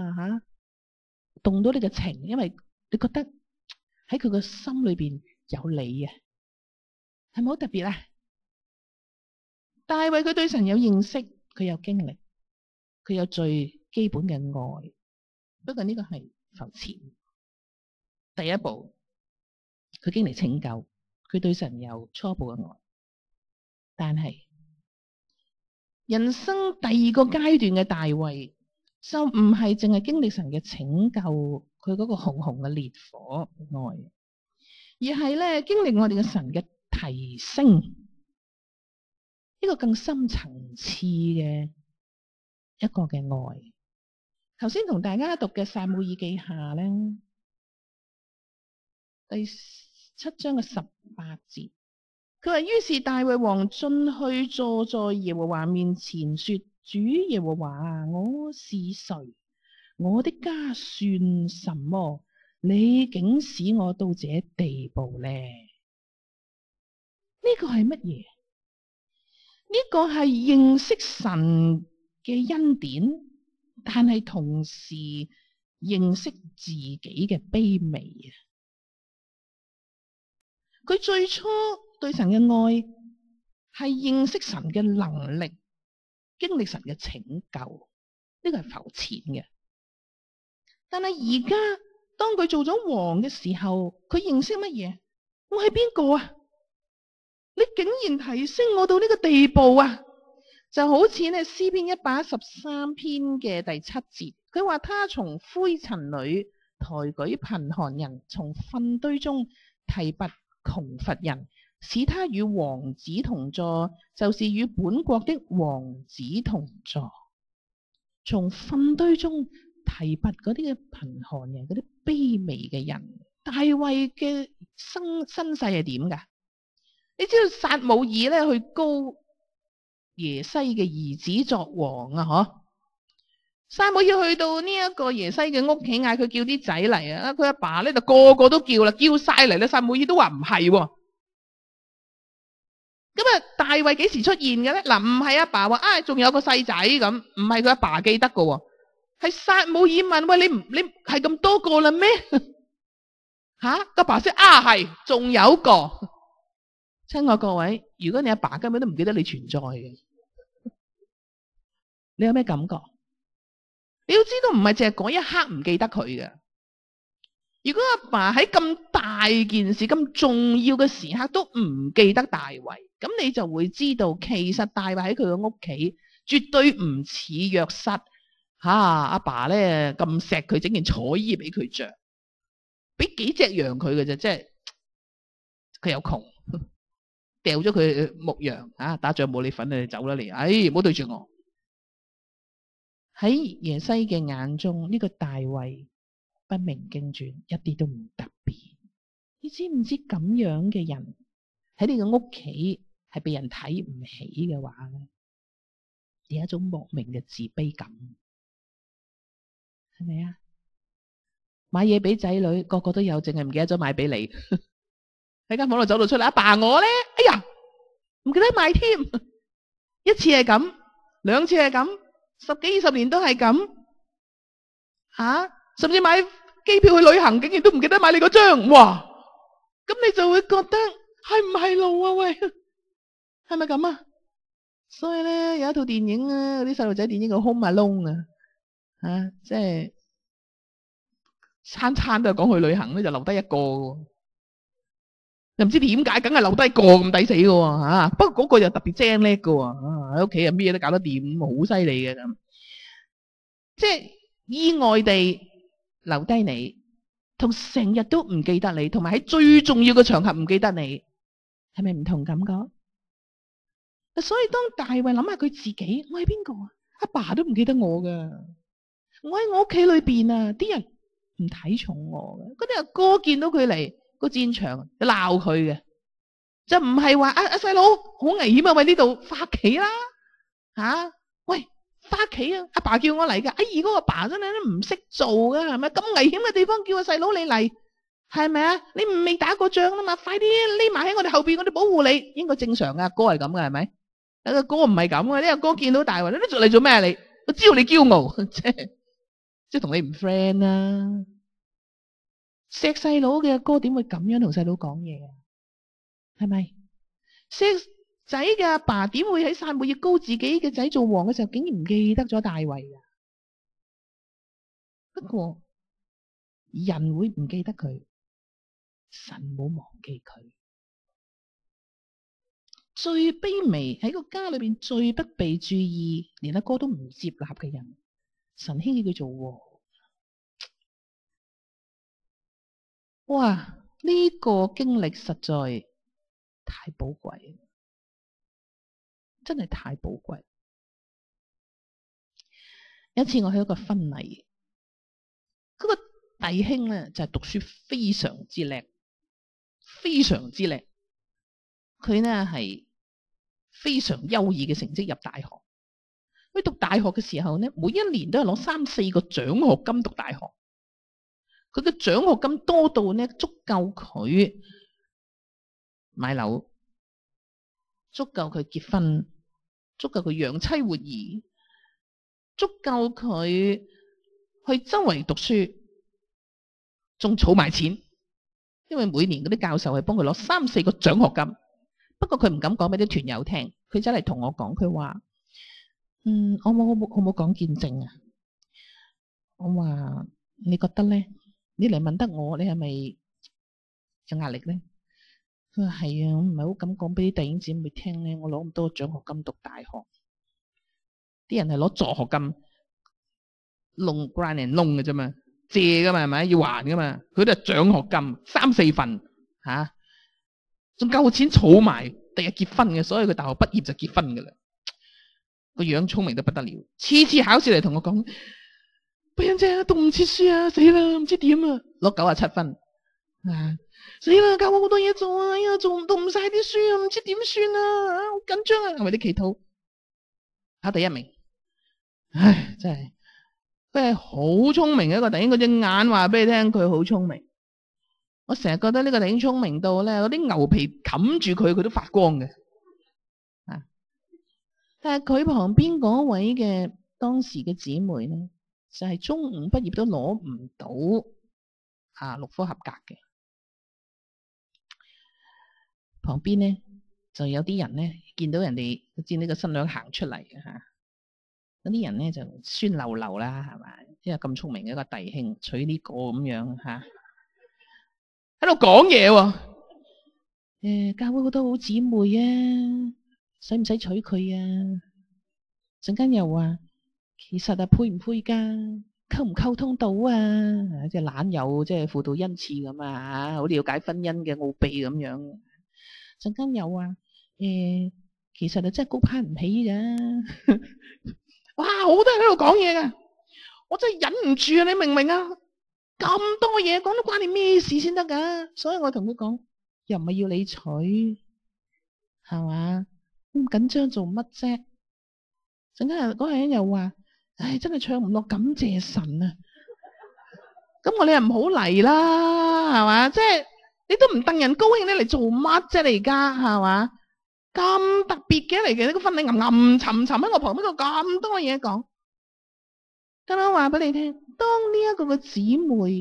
動到你嘅情，因為你覺得喺佢個心裏邊有你啊，係咪好特別啊？大衛佢對神有認識，佢有經歷，佢有最基本嘅愛。不過呢個係浮潛。第一步，佢經歷拯救，佢對神有初步嘅愛。但係人生第二個階段嘅大衛，就唔係淨係經歷神嘅拯救，佢嗰個紅紅嘅烈火愛，而係咧經歷我哋嘅神嘅提升，一個更深層次嘅一個嘅愛。頭先同大家讀嘅撒母耳記下咧，第7章嘅18節，佢話：於是大衛王進去坐在耶和華面前，說：主耶和華啊，我是誰？我的家算什麼？你竟使我到這地步呢？呢個係乜嘢？呢個係認識神嘅恩典，但係同時認識自己嘅卑微啊！佢最初對神嘅愛係認識神嘅能力，經歷神嘅拯救，呢個係浮淺嘅。但係而家當佢做咗王嘅時候，佢認識乜嘢？我係邊個啊？你竟然提升我到呢個地步啊！就好似咧詩篇113篇嘅第7節，佢話他從灰塵裏抬舉貧寒人，從糞堆中提拔窮乏人，使他與王子同坐，就是與本國的王子同坐。從糞堆中提拔嗰啲嘅貧寒人，嗰啲卑微嘅人。大衛嘅身世係點噶？你知道撒母耳咧去膏耶西嘅兒子作王啊？嗬！撒母耳去到呢一個耶西嘅屋企，嗌佢叫啲仔嚟啊！佢阿爸咧就個個都叫啦，叫晒嚟啦。撒母耳都話唔係。咁啊，大衛幾時出現嘅咧？嗱，唔係阿爸話仲有個細仔咁，唔係佢阿爸記得嘅，係撒母耳問：喂，你係咁多個啦咩？吓，個爸先係，仲有個。親愛各位，如果你阿爸根本都唔記得你存在嘅，你有咩感覺？你要知道唔係淨係嗰一刻唔記得佢嘅。如果阿爸喺咁大件事、咁重要嘅時刻都唔記得大衛，咁你就會知道其實大衛喺佢嘅屋企絕對唔似約瑟。阿爸咧咁錫佢，整件彩衣俾佢着，俾幾隻羊佢嘅啫，即係佢又窮，掉咗佢牧羊打仗冇你份，你走啦你，唔好對住我。喺耶西嘅眼中，呢個大衛不明經傳，一啲都唔特別。你知唔知咁樣嘅人喺你嘅屋企係被人睇唔起嘅話咧，有一種莫名嘅自卑感，係咪啊？買嘢俾仔女，個個都有，淨係唔記得咗買俾你。喺間房度走到出嚟，阿爸我咧，哎呀，唔記得買添。一次係咁，兩次係咁，10幾20年都係咁，甚至買機票去旅行竟然都唔記得買你嗰張，哇！咁你就會覺得係唔係路啊？喂，係咪咁啊？所以咧有一套電影啊，嗰啲細路仔電影叫《Home Alone》啊，即係餐餐都係講去旅行咧，就留低一個喎，又唔知點解，梗係留低一個咁抵死嘅喎嚇。不過嗰個又特別精叻嘅喎，喺屋企啊咩都搞得掂，好犀利嘅咁。即係意外地留低你，同成日都唔記得你，同埋喺最重要嘅場合唔記得你，係咪唔同感覺？所以當大衛諗下佢自己，我係邊個啊？阿爸都唔記得我噶，我喺我屋企裏邊啊，啲人唔睇重我嘅，嗰啲阿哥見到佢嚟個戰場就鬧佢嘅，就唔係話阿細佬好危險啊，喂呢度返屋企啦吓，喂返屋企啊，阿爸叫我嚟噶，如果阿爸真係都唔識做噶，係咪咁危險嘅地方叫個細佬你嚟，係咪啊？你未打過仗啊嘛，快啲匿埋喺我哋後邊，我哋保護你，應該正常噶，阿哥係咁嘅係咪？阿哥唔係咁嘅，呢個哥見到大衛，你做嚟做咩你？我知道你驕傲，即係同你唔 friend 啦。錫細佬嘅阿哥點會咁樣同細佬講嘢啊？係咪？錫仔嘅阿爸點會喺撒母耳膏自己嘅仔做王嘅時候，竟然唔記得咗大衛啊？不過人會唔記得佢，神冇忘記佢。最卑微喺個家裏邊最不被注意，連阿哥都唔接納嘅人，神興起佢做王。哇！呢個經歷實在太寶貴，真係太寶貴。有一次我去一個婚禮，嗰個弟兄咧就係讀書非常之叻，非常之叻。佢呢係非常優異嘅成績入大學。佢讀大學嘅時候呢，每一年都係攞3-4個獎學金讀大學。佢嘅獎學金多到呢，足夠佢買樓，足夠佢結婚，足夠佢養妻活兒，足夠佢去周圍讀書，仲儲埋錢。因為每年嗰啲教授係幫佢攞3-4個獎學金。不過佢唔敢講俾啲團友聽，佢走嚟同我講，佢話：我冇講見證啊。我話你覺得咧？你嚟問得我，你係咪有壓力咧？佢話係啊，我唔係好敢講俾啲弟兄姊妹聽咧。我攞咁多獎學金讀大學，啲人係攞助學金，grind and loan嘅啫嘛，借噶嘛係咪？要還噶嘛？佢都係獎學金3-4份吓。仲夠錢儲埋，第日結婚嘅，所以佢大學畢業就結婚噶啦。個樣聰明得不得了，次次考試嚟同我講：不欣姐讀唔切書啊，死啦，唔知點啊，攞97分啊，死啦，教我好多嘢做啊，哎呀，讀唔晒啲書啊，唔知點算啊，好緊張啊，係咪啲祈禱考第1名？唉，真係佢係好聰明嘅一個弟兄，佢隻眼話俾你聽，佢好聰明。我成日覺得呢個弟兄聰明到咧，嗰啲牛皮冚住佢，佢都發光嘅。但係佢旁邊嗰位嘅當時嘅姊妹咧，就係中五畢業都攞唔到6科合格嘅。旁邊咧就有啲人咧見到人哋見呢個新娘行出嚟嘅嚇，嗰啲人咧就酸溜溜啦，係咪？因為咁聰明嘅一個弟兄娶呢個咁樣嚇。喺度講嘢喎，教會好多好姊妹啊，使唔使娶佢啊？陣間又話，其實配唔配噶，溝唔溝通到啊？即係懶有即係輔導恩賜咁啊，好了解婚姻嘅奧秘咁樣。陣間又話，其實真係高攀唔起咋。哇，好多人喺度講嘢噶，我真係忍唔住啊！你明唔明啊？咁多嘢講都關你咩事先得噶？所以我同佢講，又唔係要你娶，係嘛？咁緊張做乜啫？陣間嗰個人又話：唉，真係唱唔落感謝神啊！咁你又唔好嚟啦，係嘛？即係你都唔戥人高興，你嚟做乜啫？你而家係嘛？咁特別嘅嚟嘅呢個婚禮，暗沉沉喺我旁邊度咁多嘢講。咁樣話俾你聽，當呢一個嘅姊妹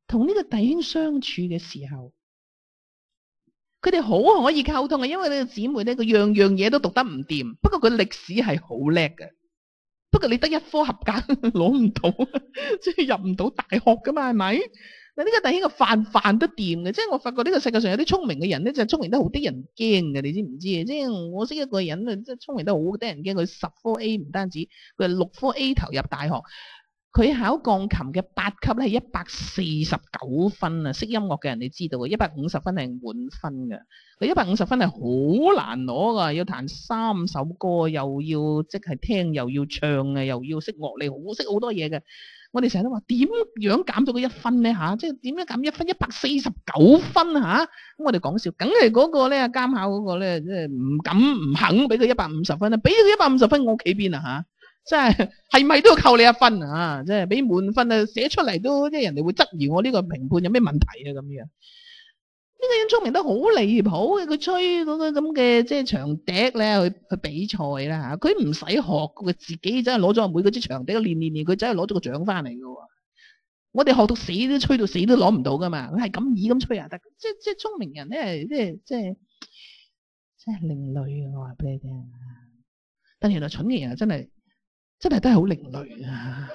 同呢個弟兄相處嘅時候，佢哋好可以溝通嘅，因為呢個姊妹咧，佢樣樣嘢都讀得唔掂，不過佢歷史係好叻嘅。不過你得一科合格攞唔到，即係入唔到大學噶嘛，係咪？嗱，呢個弟兄個飯都掂嘅，即係我發覺呢個世界上有啲聰明嘅人咧，就係聰明得好得人驚嘅，你知唔知啊？即係我識一個人啊，即係聰明得好得人驚，佢10科 A 唔單止，佢係6科 A 投入大學。佢考鋼琴嘅8級咧係149分啊！識音樂嘅人你知道嘅，150分係滿分嘅。佢150分係好難攞噶，要彈3首歌，又要即係聽，又要唱嘅，又要識樂理，識好多嘢嘅。我哋成日都話點樣減咗佢1分咧嚇？即係點樣減1分？149分嚇！咁我哋講笑，梗係嗰個咧監考嗰個咧，即係唔肯俾佢150分啦，俾佢150分，我企邊啊嚇！即係咪都要扣你1分啊？即係俾滿分啊，寫出嚟都即係人哋會質疑我呢個評判有咩問題啊咁樣。呢個人聰明得好離譜嘅，佢吹嗰個咁嘅即係長笛咧去比賽啦嚇，佢唔使學，佢自己真係攞咗每嗰支長笛練，佢真係攞咗個獎翻嚟嘅喎。我哋學到死都吹到死都攞唔到噶嘛，佢係咁以咁吹啊得，即係聰明人咧，即係另類啊！我話俾你聽，但原來蠢嘅人真係都係好另類啊！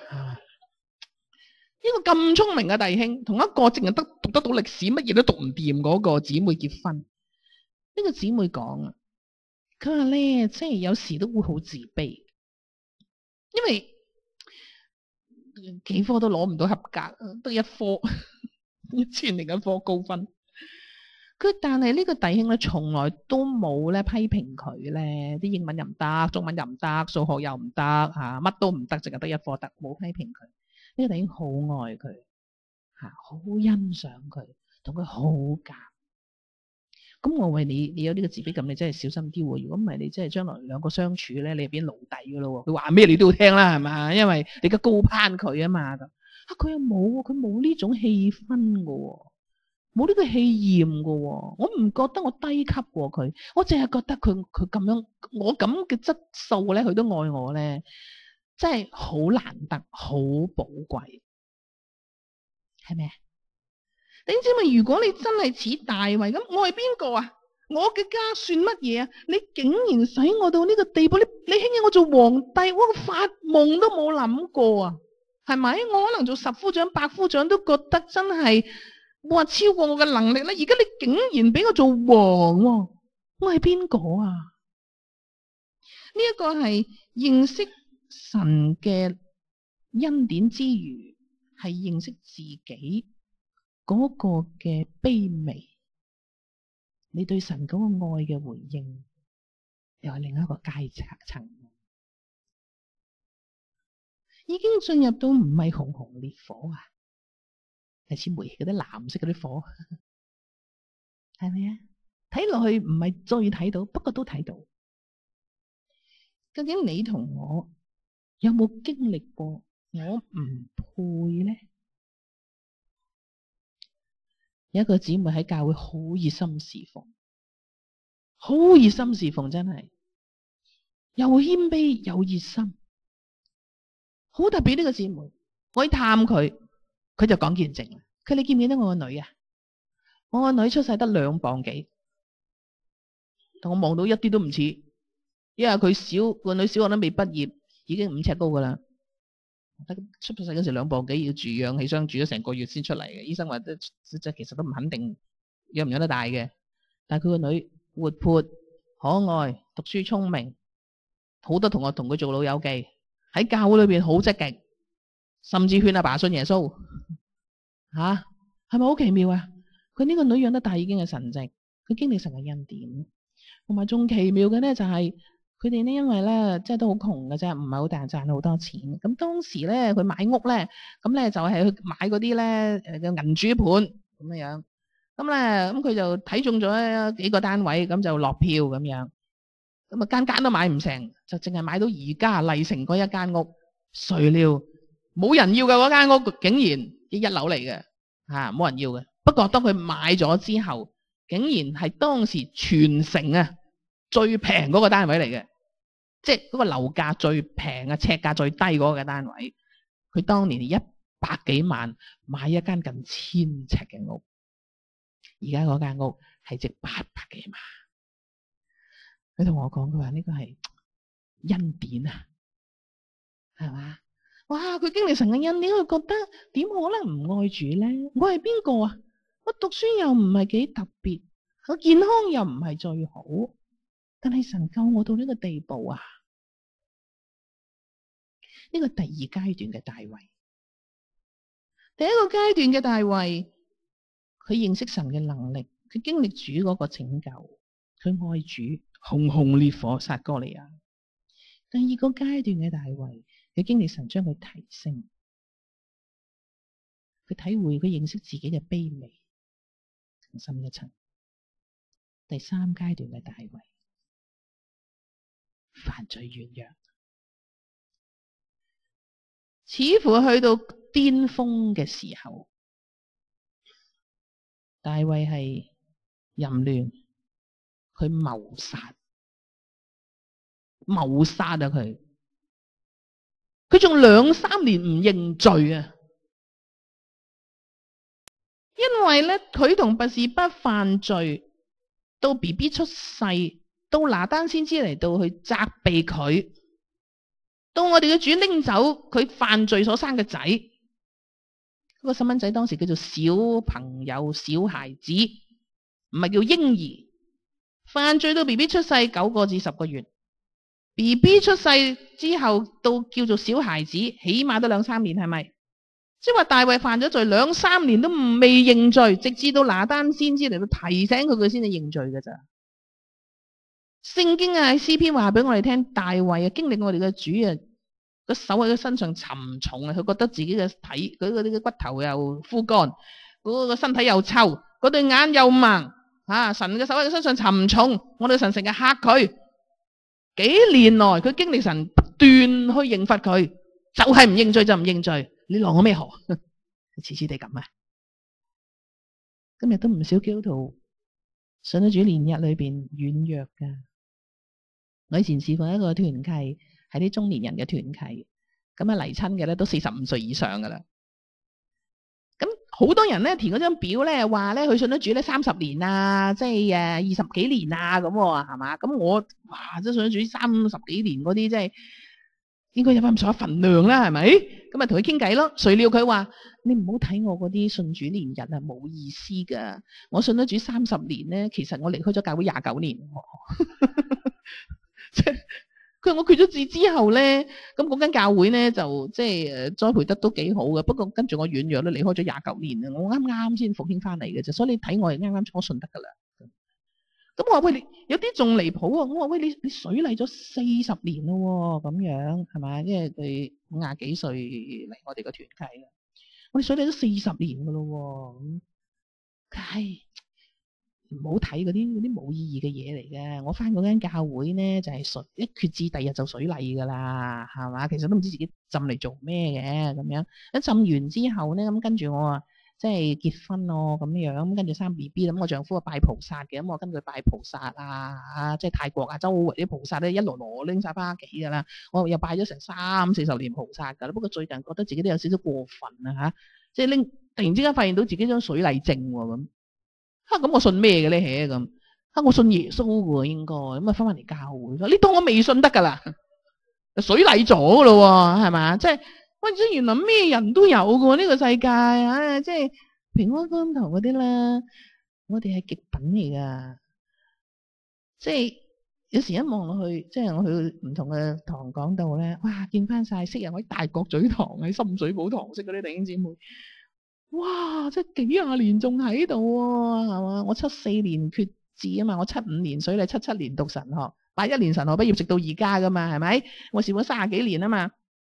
一個咁聰明嘅弟兄，同一個淨係讀得到歷史，乜嘢都讀唔掂嗰個姊妹結婚。呢個姊妹講啊，佢話咧，即係有時都會好自卑，因為幾科都攞唔到合格，得1科1000另一科高分。但係呢個弟兄咧，從來都冇咧批評佢咧，啲英文又唔得，中文又唔得，數學又唔得嚇，乜都唔得，淨係得1科得，冇批評佢。呢個弟兄好愛佢嚇，好欣賞佢，同佢好夾。咁我為你有呢個自卑感，你真係小心啲喎。如果唔係，你真係將來兩個相處咧，你係變奴隸噶咯喎。佢話咩你都要聽啦，係嘛？因為你而家高攀佢啊嘛。佢又冇，佢冇呢種氣氛噶喎。冇呢個氣焰噶喎，我唔覺得我低級過佢，我淨係覺得佢咁樣，我咁嘅質素咧，佢都愛我咧，真係好難得，好寶貴，係咪啊？弟兄姊妹，如果你真係似大衛咁，我係邊個啊？我嘅家算乜嘢啊？你竟然使我到呢個地步，你興起我做皇帝，我發夢都冇諗過啊，係咪？我可能做10夫長、8夫長都覺得真係。哇！超過我嘅能力咧，而家你竟然俾我做王喎，我係邊個啊？呢一個係認識神嘅恩典之餘，係認識自己嗰個嘅卑微，你對神嗰個愛嘅回應，又係另一個階層，已經進入到唔係熊熊烈火啊！係似煤氣嗰啲藍色嗰啲火，係咪啊？睇落去唔係最睇到，不過都睇到。究竟你同我有冇經歷過我唔配咧？有一個姊妹喺教會好熱心侍奉，好熱心侍奉，真係又謙卑又熱心，好特別呢個姊妹。我去探佢。佢就講見證啦。你記唔記得我個女啊？我個女出世得2磅幾，但我望到一啲都唔似，因為佢個女小學都未畢業，已經5尺高噶啦。出世嗰時2磅幾，要住氧氣箱住咗成個月先出嚟嘅。醫生話即其實都唔肯定養唔養得大嘅。但係佢個女活潑可愛，讀書聰明，好多同學同佢做老友記，喺教會裏邊好積極。甚至勸阿爸信耶穌，吓，係咪好奇妙啊？佢呢個女養得大已經係神蹟，佢經歷神嘅恩典，同埋仲奇妙嘅咧就係佢哋呢，因為咧即係都好窮嘅啫，唔係好大賺好多錢。咁當時咧佢買屋咧，咁咧就係去買嗰啲咧嘅銀主盤咁樣，咁咧咁佢就睇中咗幾個單位，咁就落票咁樣，咁啊間都買唔成，就淨係買到而家麗城嗰一間屋，誰料冇人要嘅嗰間屋，竟然1樓嚟嘅，冇人要嘅。不過當佢買咗之後，竟然係當時全城啊最平嗰個單位嚟嘅，即係嗰個樓價最平啊，尺價最低嗰個單位。佢當年1 百幾萬買一間近1000尺嘅屋，而家嗰間屋係值800幾萬。佢同我講，佢話呢個係恩典啊，係嘛？哇！佢經歷神嘅恩典，佢覺得點可能唔愛主咧？我係邊個啊？我讀書又唔係幾特別，我健康又唔係最好，但係神救我到呢個地步啊！呢個第二階段嘅大衛，第一個階段嘅大衛，佢認識神嘅能力，佢經歷主嗰個拯救，佢愛主，熊熊烈火殺哥利亞。第二個階段嘅大衛，佢經歷神將佢提升，佢體會佢認識自己嘅卑微，更深一層。第三階段嘅大衛，犯罪軟弱，似乎去到巔峰嘅時候，大衛係淫亂，佢謀殺啊佢仲2、3年唔認罪啊！因為咧，佢同拔示巴犯罪，到 BB 出世，到拿單先知嚟到去責備佢，到我哋嘅主拎走佢犯罪所生嘅仔，嗰個細蚊仔當時叫做小朋友、小孩子，唔係叫嬰兒。犯罪到 BB 出世9個至10個月。BB 出世之後到叫做小孩子，起碼都2、3年，係咪？即係話大衛犯咗罪2、3年都未認罪，直至到拿單先知嚟到提醒佢先至認罪嘅咋。聖經啊，詩篇話俾我哋聽，大衛啊經歷我哋嘅主啊，個手喺佢身上沉重啊，佢覺得自己嘅體佢嗰啲嘅骨頭又枯乾，嗰個身體又臭，嗰對眼又盲啊，神嘅手喺佢身上沉重，我哋神成日嚇佢。幾年來佢經歷神不斷去刑罰佢，就係唔認罪就唔認罪，你奈我咩何？次次地咁啊！今日都唔少基督徒信咗主連日裏邊軟弱噶。我以前試過一個團契，係啲中年人嘅團契，咁啊嚟親嘅咧都45歲以上噶啦。咁好多人咧填嗰張表咧，話咧佢信咗主咧30年啊，即係20幾年啊咁喎，係嘛？咁我哇，即係信咗主30幾年嗰啲，即係應該有翻咁上下份量啦，係咪？咁啊同佢傾偈咯。誰料佢話：你唔好睇我嗰啲信主年日啊，冇意思噶。我信咗主30年咧，其實我離開咗教會29年。即係佢話我決咗志之後咧，咁嗰間教會咧就即係栽培得都幾好嘅。不過跟住我軟弱咧，離開咗29年啦。我啱啱先復興翻嚟嘅啫，所以你睇我係啱啱初信得噶啦。咁我話喂，你有啲仲離譜啊！我話喂，你水禮咗40年咯，咁樣係咪？因為佢50幾歲嚟我哋個團契，我哋水禮咗40年噶咯，咁係唔好睇嗰啲冇意義嘅嘢嚟嘅。我翻嗰間教會咧就係水一決志，第二日就水禮噶啦，係嘛？其實都唔知自己浸嚟做咩嘅咁樣。一浸完之後咧，咁跟住我話即係結婚咯咁樣，咁跟住生 BB 咁，我丈夫啊拜菩薩嘅，咁我跟佢拜菩薩啊，即係泰國啊周圍啲菩薩咧一籮拎晒翻屋企噶啦。我又拜咗成30、40年菩薩噶啦，不過最近覺得自己都有少少過分啊吓，即係突然之間發現到自己張水禮證咁。咁我信咩嘅咧？咁我信耶穌嘅應該，咁啊翻嚟教會。你當我未信得噶啦，水禮咗噶咯，係嘛？即係喂，即原來咩人都有嘅呢個世界啊！即係平安光頭嗰啲啦，我哋係極品嚟噶。即係有時一望落去，即係我去唔同嘅堂講道咧，哇！見翻晒昔日喺大角咀堂、喺深水埗堂識嗰啲弟兄姊妹。哇！即係幾廿年仲喺度喎，係嘛？我74年決志啊嘛，我75年水禮，77年讀神學，81年神學畢業，直到而家噶嘛，係咪？我試過30幾年啊嘛。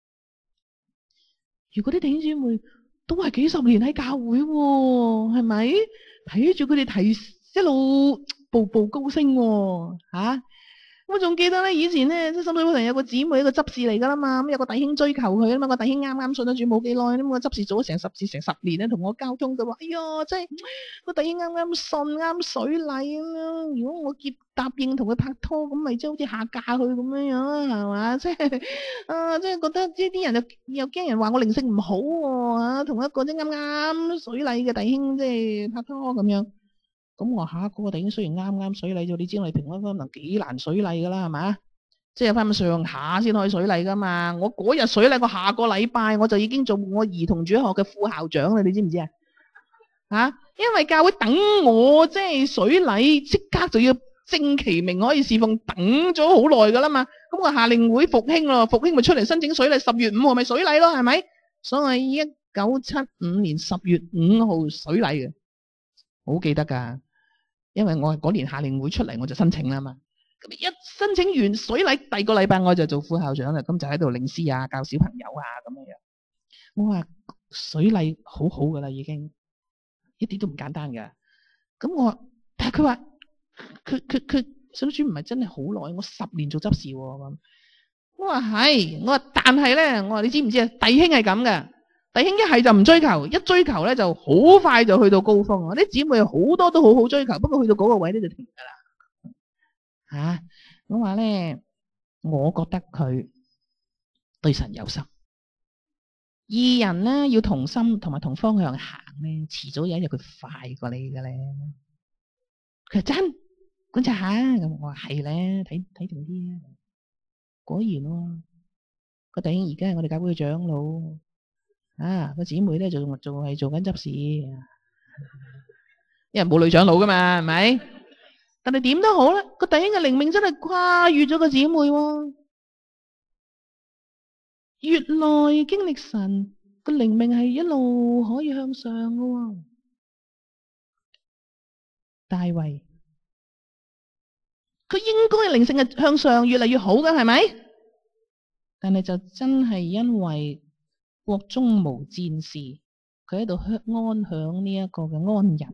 如果啲弟兄姊妹都係幾十年喺教會喎，係咪？睇住佢哋一路步步高升喎，嚇！ 我仲記得咧，以前咧，即深水埗有個姊妹，一個執事嚟噶啦嘛，咁有個弟兄追求佢啊嘛，個弟兄啱啱信得住冇幾耐，咁個執事做咗成10年咧，同我交通，佢話：哎呀，真係個弟兄啱啱信啱水禮咁樣，如果我答應同佢拍拖，咁咪即係好似下嫁佢咁樣樣係嘛？即係覺得啲人又驚人話我靈性唔好喎，同一個即啱啱水禮嘅弟兄即係拍拖咁樣。咁我下嗰個弟兄雖然啱啱水禮咗，你知我哋平安福音能幾難水禮噶啦，係嘛？即係有翻咁上下先可以水禮噶嘛。我嗰日水禮，我下個禮拜我就已經做我兒童主日學嘅副校長啦，你知唔知啊？因為教會等我即係水禮，即刻就要正其名可以侍奉，等咗好耐噶啦嘛。咁我夏令會復興咯，復興咪出嚟申請水禮，10月5號咪水禮咯，係咪？所以1975年10月5號水禮嘅，好記得噶。因為我係嗰年夏令會出嚟，我就申請啦嘛。咁一申請完水禮，第二個禮拜我就做副校長啦。咁就喺度領詩啊，教小朋友啊咁樣。我話水禮好好噶啦，已經一啲都唔簡單噶。咁我話，但係佢話佢小主唔係真係好耐，我10年做執事喎。我話係，我話但係咧，我話你知唔知啊？弟兄係咁嘅。弟兄一係就唔追求，一追求咧就好快就去到高峰。啲姊妹好多都好好追求，不過去到嗰個位咧就停噶啦。我話咧，我覺得佢對神有心，二人咧要同心同埋同方向行咧，遲早有一日佢快過你嘅咧。佢話真觀察下，咁我話係咧，睇定啲啊。果然喎，個弟兄而家係我哋教會嘅長老。個姊妹咧仲係做緊執事，因為冇女長老噶嘛，係咪？但係點都好啦，個弟兄嘅靈命真係跨越咗個姊妹喎。越來經歷神個靈命係一路可以向上噶喎。大衛佢應該係靈性係向上越嚟越好噶，係咪？但係就真係因為國中無戰事，佢喺度安享呢一個嘅安逸。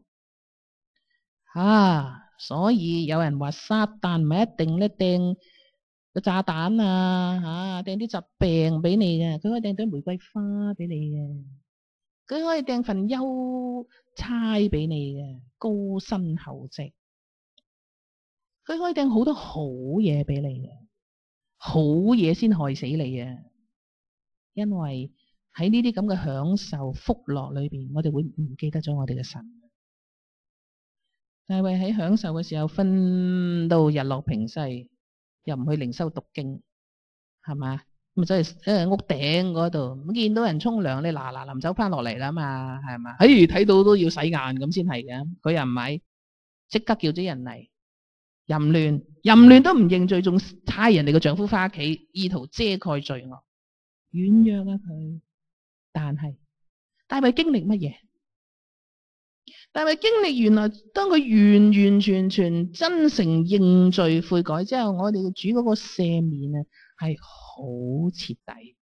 所以有人話撒旦唔係一定咧掟個炸彈啊，掟啲疾病俾你嘅，佢可以掟堆玫瑰花俾你嘅，佢可以掟份優差俾你嘅，高薪厚職，佢可以掟好多好嘢俾你嘅，好嘢先害死你啊！因為喺呢啲咁嘅享受福樂裏邊，我哋會唔記得咗我哋嘅神。大衛喺享受嘅時候，瞓到日落平西，又唔去靈修讀經，係嘛？咁就喺屋頂嗰度，咁見到人沖涼，你嗱臨走翻落嚟啦嘛，係嘛？睇到都要洗眼咁先係嘅。佢又唔係即刻叫咗人嚟淫亂都唔認罪，仲差人哋個丈夫翻屋企，意圖遮蓋罪惡，軟弱啊佢。但係大衛經歷乜嘢？大衛經歷原來當佢完全真誠認罪悔改之後，我哋嘅主嗰個赦免啊係好徹底，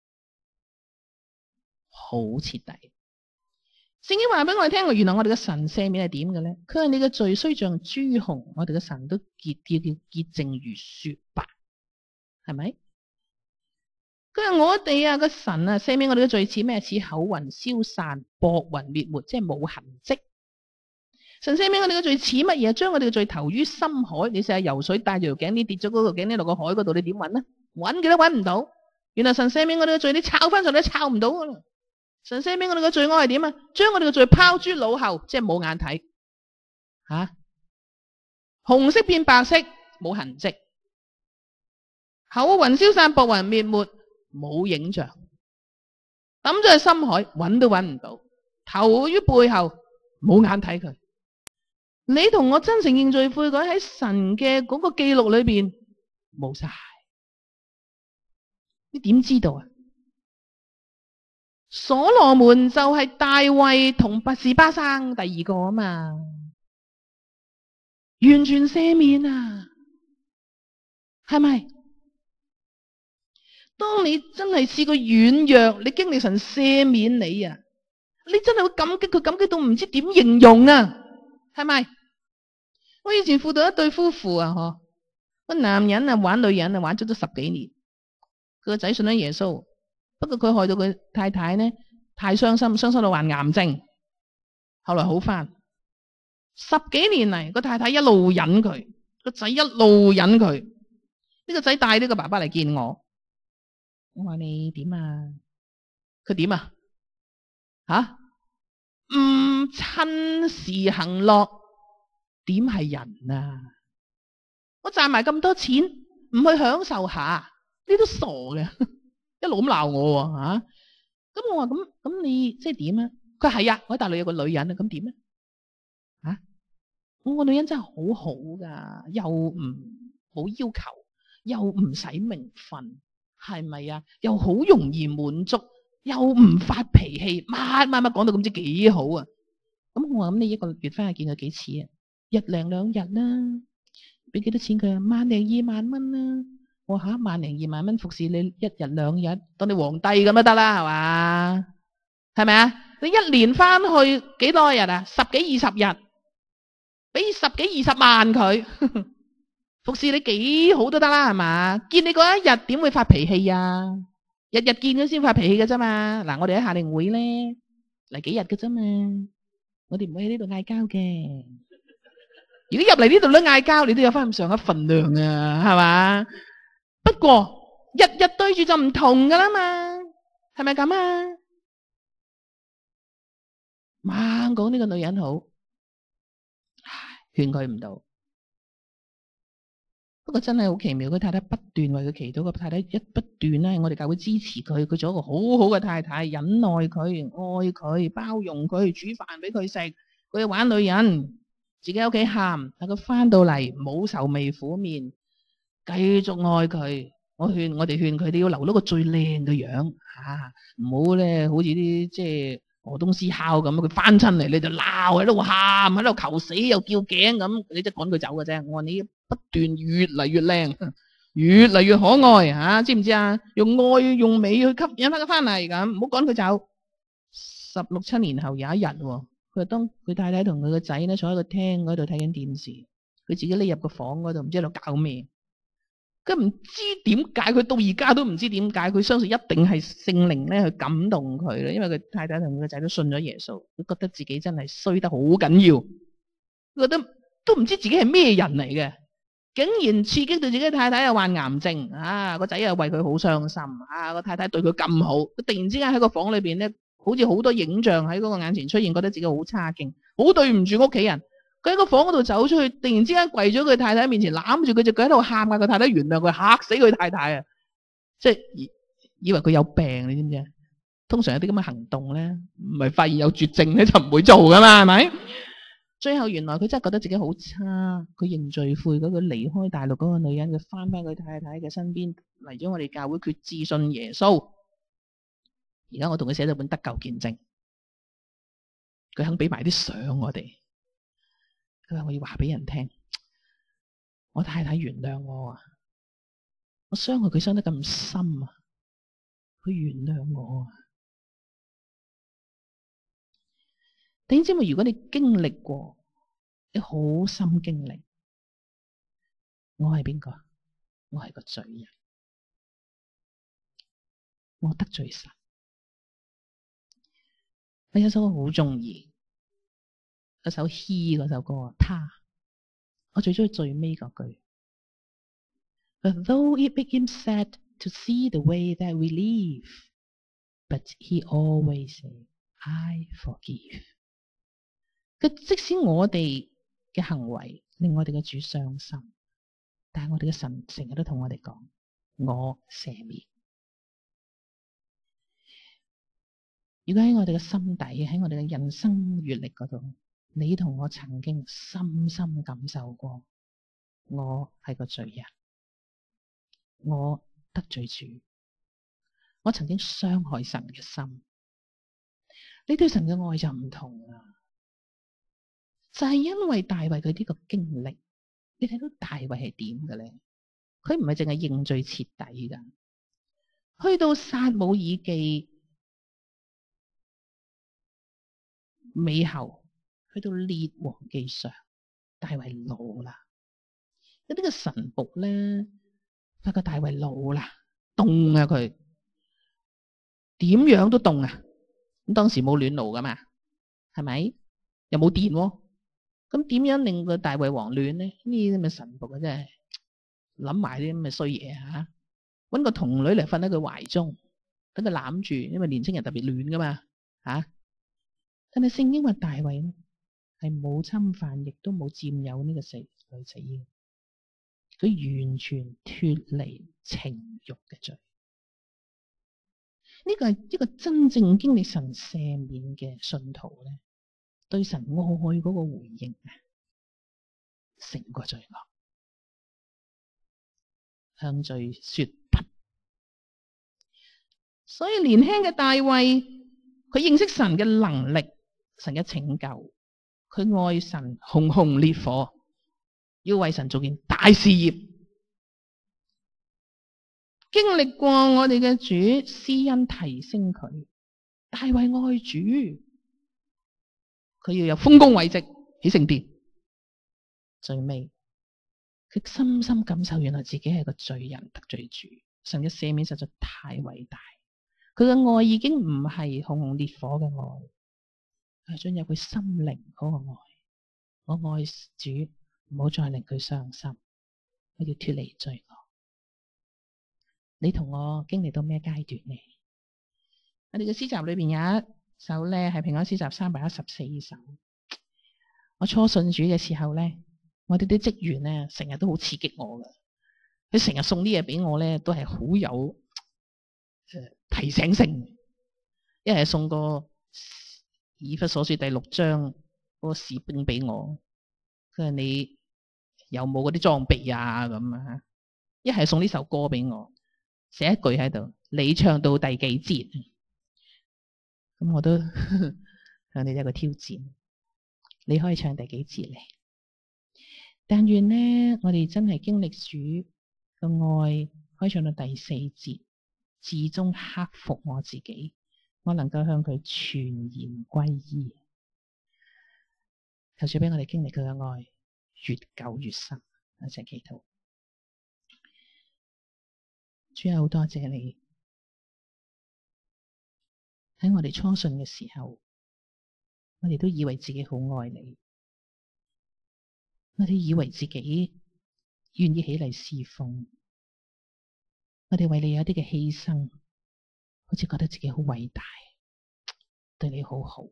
好徹底。聖經話俾我哋聽，原來我哋嘅神赦免係點嘅咧？佢話你嘅罪雖像朱紅，我哋嘅神都潔淨如雪白，係咪？佢話我哋個神啊赦免我哋嘅罪似咩？似厚雲消散，薄雲滅沒，即係冇痕跡。神赦免我哋嘅罪似乜嘢？將我哋嘅罪投於深海。你試下游水帶住條頸鏈跌咗嗰條頸鏈落個海嗰度，你點搵啊？搵佢都搵唔到。原來神赦免我哋嘅罪，你抄翻上嚟都抄唔到噶啦。神赦免我哋嘅罪惡係點啊？將我哋嘅罪拋諸腦後，即係冇眼睇。紅色變白色，冇痕跡。厚雲消散，薄雲滅沒，冇影像。抌咗去深海，搵都搵唔到。投於背後，冇眼睇佢。你同我真誠認罪悔改喺神嘅嗰個記錄裏邊冇晒，你點知道啊？所羅門就係大衛同拔示巴生第二個啊嘛，完全赦免啊，係咪？當你真係試過軟弱，你經歷神赦免你啊，你真係會感激佢，感激到唔知點形容啊！係咪？我以前輔導一對夫婦啊， 個男人啊玩女人啊玩咗10幾年，佢個仔信咗耶穌，不過佢害到佢太太呢太傷心，傷心到患癌症，後來好翻。10幾年嚟，個太太一路忍佢，個仔一路忍佢。呢個仔帶呢個爸爸嚟見我，我話你點啊？佢點啊？吓？唔趁時行樂，點係人啊？我賺埋咁多錢，唔去享受下，你都傻嘅，一路咁鬧我喎吓。咁我話咁你即係點啊？佢係啊，我喺大陸有個女人啊，咁點啊？吓？我個女人真係好好噶，又唔冇要求，又唔使名分，係咪啊？又好容易滿足，又唔發脾氣，乜講到咁知幾好啊！咁我話咁你一個月翻去見佢幾次啊？1零2日啦，俾幾多錢佢啊？1零2萬蚊啦。我話1零2萬蚊服侍你1日2日，當你皇帝咁都得啦，係嘛？係咪啊？你1年翻去幾多日啊？10幾20日，俾10幾20萬佢服侍你幾好都得啦，係嘛？見你嗰一日點會發脾氣啊？日日見佢先發脾氣嘅啫嘛。嗱，我哋喺夏令會咧嚟幾日嘅啫嘛，我哋唔會喺呢度嗌交嘅。如果入嚟呢度都嗌交，你都有翻咁上下份量啊，係嘛？不過日日對住就唔同噶啦嘛，係咪咁啊？猛講呢個女人好，勸佢唔到。不過真係好奇妙，佢太太不斷為佢祈禱，個太太一不斷咧，我哋教會支持佢，佢做一個好好嘅太太，忍耐佢、愛佢、包容佢、煮飯俾佢食，佢又玩女人，自己喺屋企喊，但佢翻到嚟冇愁眉苦面，繼續愛佢。我哋勸佢哋要留到個最靚嘅樣嚇，唔好咧好似啲即係河東獅吼咁，佢翻親嚟你就鬧喺度喊，喺度求死又叫頸咁，你即係趕佢走嘅啫。我話你不斷越嚟越靚，越嚟越可愛嚇，知唔知啊？用愛用美去吸引佢翻嚟咁，唔好趕佢走。16、17年後有一日，佢話當佢太太同佢個仔咧坐喺個廳嗰度睇緊電視，佢自己匿入個房嗰度，唔知喺度搞咩。佢唔知點解，佢到而家都唔知點解，佢相信一定係聖靈咧去感動佢啦。因為佢太太同佢個仔都信咗耶穌，佢覺得自己真係衰得好緊要，覺得都唔知自己係咩人嚟嘅，竟然刺激到自己太太又患癌症啊，個仔又為佢好傷心啊，個太太對佢咁好，佢突然之間喺個房裏邊咧，好似好多影像喺嗰個眼前出現，覺得自己好差勁，好對唔住屋企人。佢喺個房嗰度走出去，突然之間跪咗佢太太面前，攬住佢隻腳喺度喊啊！佢太太原諒佢，嚇死佢太太啊！即係以為佢有病，你知唔知啊？通常有啲咁嘅行動咧，唔係發現有絕症咧就唔會做噶嘛，係咪？最後原來佢真係覺得自己好差，佢認罪悔嗰個離開大陸嗰個女人，佢翻返佢太太嘅身邊嚟咗我哋教會，佢自信耶穌。而家我同佢寫咗本得救見證，佢肯俾埋啲相我哋。佢話我要話俾人聽，我太太原諒我啊！我傷害佢傷得咁深啊！佢原諒我啊！弟兄姊妹，如果你經歷過，你好深經歷，我係邊個？我係個罪人，我得罪神。我有首歌好中意，嗰首 He 嗰首歌啊，他，我最中意最尾嗰句。But though it became sad to see the way that we live, but he always say, I forgive。即使我哋嘅行為令我哋嘅主傷心，但係我哋嘅神成日都同我哋講，我赦免。如果喺我哋嘅心底，喺我哋嘅人生閱歷嗰度，你同我曾經深深感受過，我係個罪人，我得罪主，我曾經傷害神嘅心，你對神嘅愛就唔同啦。就係因為大衛佢呢個經歷，你睇到大衛係點嘅咧？佢唔係淨係認罪徹底噶，去到撒母耳記尾後，去到列王記上，大衛老啦， 呢個神僕咧，發覺大衛老啦，凍啊佢，點樣都凍啊！咁當時冇暖爐噶嘛，係咪？又冇電喎，咁點樣令個大衛王暖咧？呢啲咁嘅神僕啊，真係諗埋啲咁嘅衰嘢吓，搵個童女嚟瞓喺佢懷中，等佢攬住，因為年青人特別暖噶嘛吓。但係聖經話大衛咧係冇侵犯，亦都冇佔有呢個女子，佢完全脫離情慾嘅罪。呢個係一個真正經歷神赦免嘅信徒咧，對神愛嗰個回應啊，勝過罪惡，向罪說不。所以年輕嘅大衛，佢認識神嘅能力，神嘅拯救，佢愛神，熊熊烈火，要為神做件大事業。經歷過我哋嘅主施恩提升佢，大衛愛主，佢要有豐功偉績起聖殿。最尾佢深深感受，原來自己係個罪人得罪主，神嘅赦免實在太偉大。佢嘅愛已經唔係熊熊烈火嘅愛，係進入佢心靈嗰個愛。我愛主，唔好再令佢傷心，我要脫離罪惡。你同我經歷到咩階段呢？我哋嘅詩集裏邊有一首咧係平安詩集314首。我初信主嘅時候咧，我哋啲職員咧成日都好刺激我噶，佢成日送啲嘢俾我咧，都係好有提醒性。一係送個以弗所書第6章嗰個士兵俾我，佢話你有冇嗰啲裝備啊咁啊？一係送呢首歌俾我。寫一句喺度，你唱到第幾節？咁我都向你一個挑戰，你可以唱第幾節嚟？但願呢，我哋真係經歷主嘅愛，可以唱到第4節，至終克服我自己，我能夠向佢全然歸依。求主俾我哋經歷佢嘅愛，越久越深。一齊祈禱。主啊，好多謝你喺我哋初信嘅時候，我哋都以為自己好愛你，我哋以為自己願意起嚟侍奉，我哋為你有啲嘅犧牲，好似覺得自己好偉大，對你好好。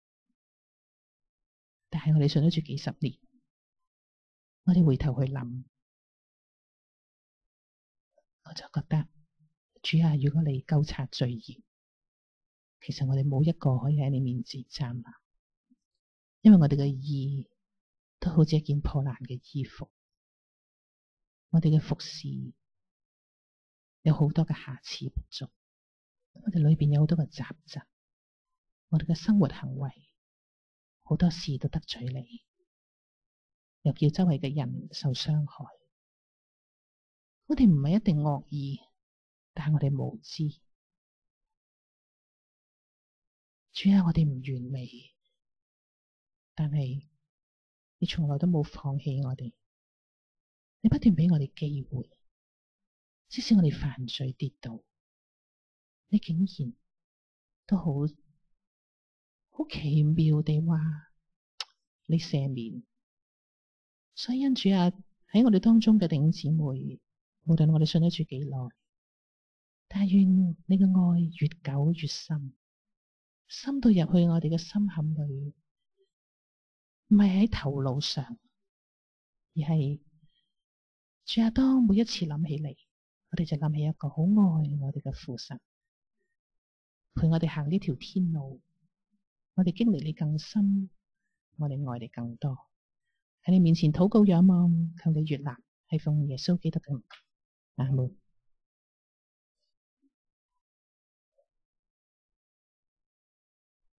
但係我哋信咗住幾十年，我哋回頭去諗，我就覺得主啊，如果你究察罪孽，其實我哋冇一個可以喺你面前站立，因為我哋嘅義都好似一件破爛嘅衣服，我哋嘅服侍有好多嘅瑕疵不足，我哋裏邊有好多嘅雜質，我哋嘅生活行為好多事都得罪你，又叫周圍嘅人受傷害。我哋唔係一定惡意，但係我哋無知。主啊，我哋唔完美，但係你從來都冇放棄我哋，你不斷俾我哋機會，即使我哋犯罪跌倒，你竟然都好奇妙地話你赦免。所以因主啊，喺我哋當中嘅弟兄姊妹，無論我哋信得住幾耐，但願你嘅愛越久越深，深到入去我哋嘅心坎裏，唔係喺頭腦上，而係主啊，當每一次諗起嚟，我哋就諗起一個好愛我哋嘅父神，陪我哋行呢條天路，我哋經歷你更深，我哋愛你更多，喺你面前禱告仰望，求你悅納，係奉耶穌基督嘅名，阿門。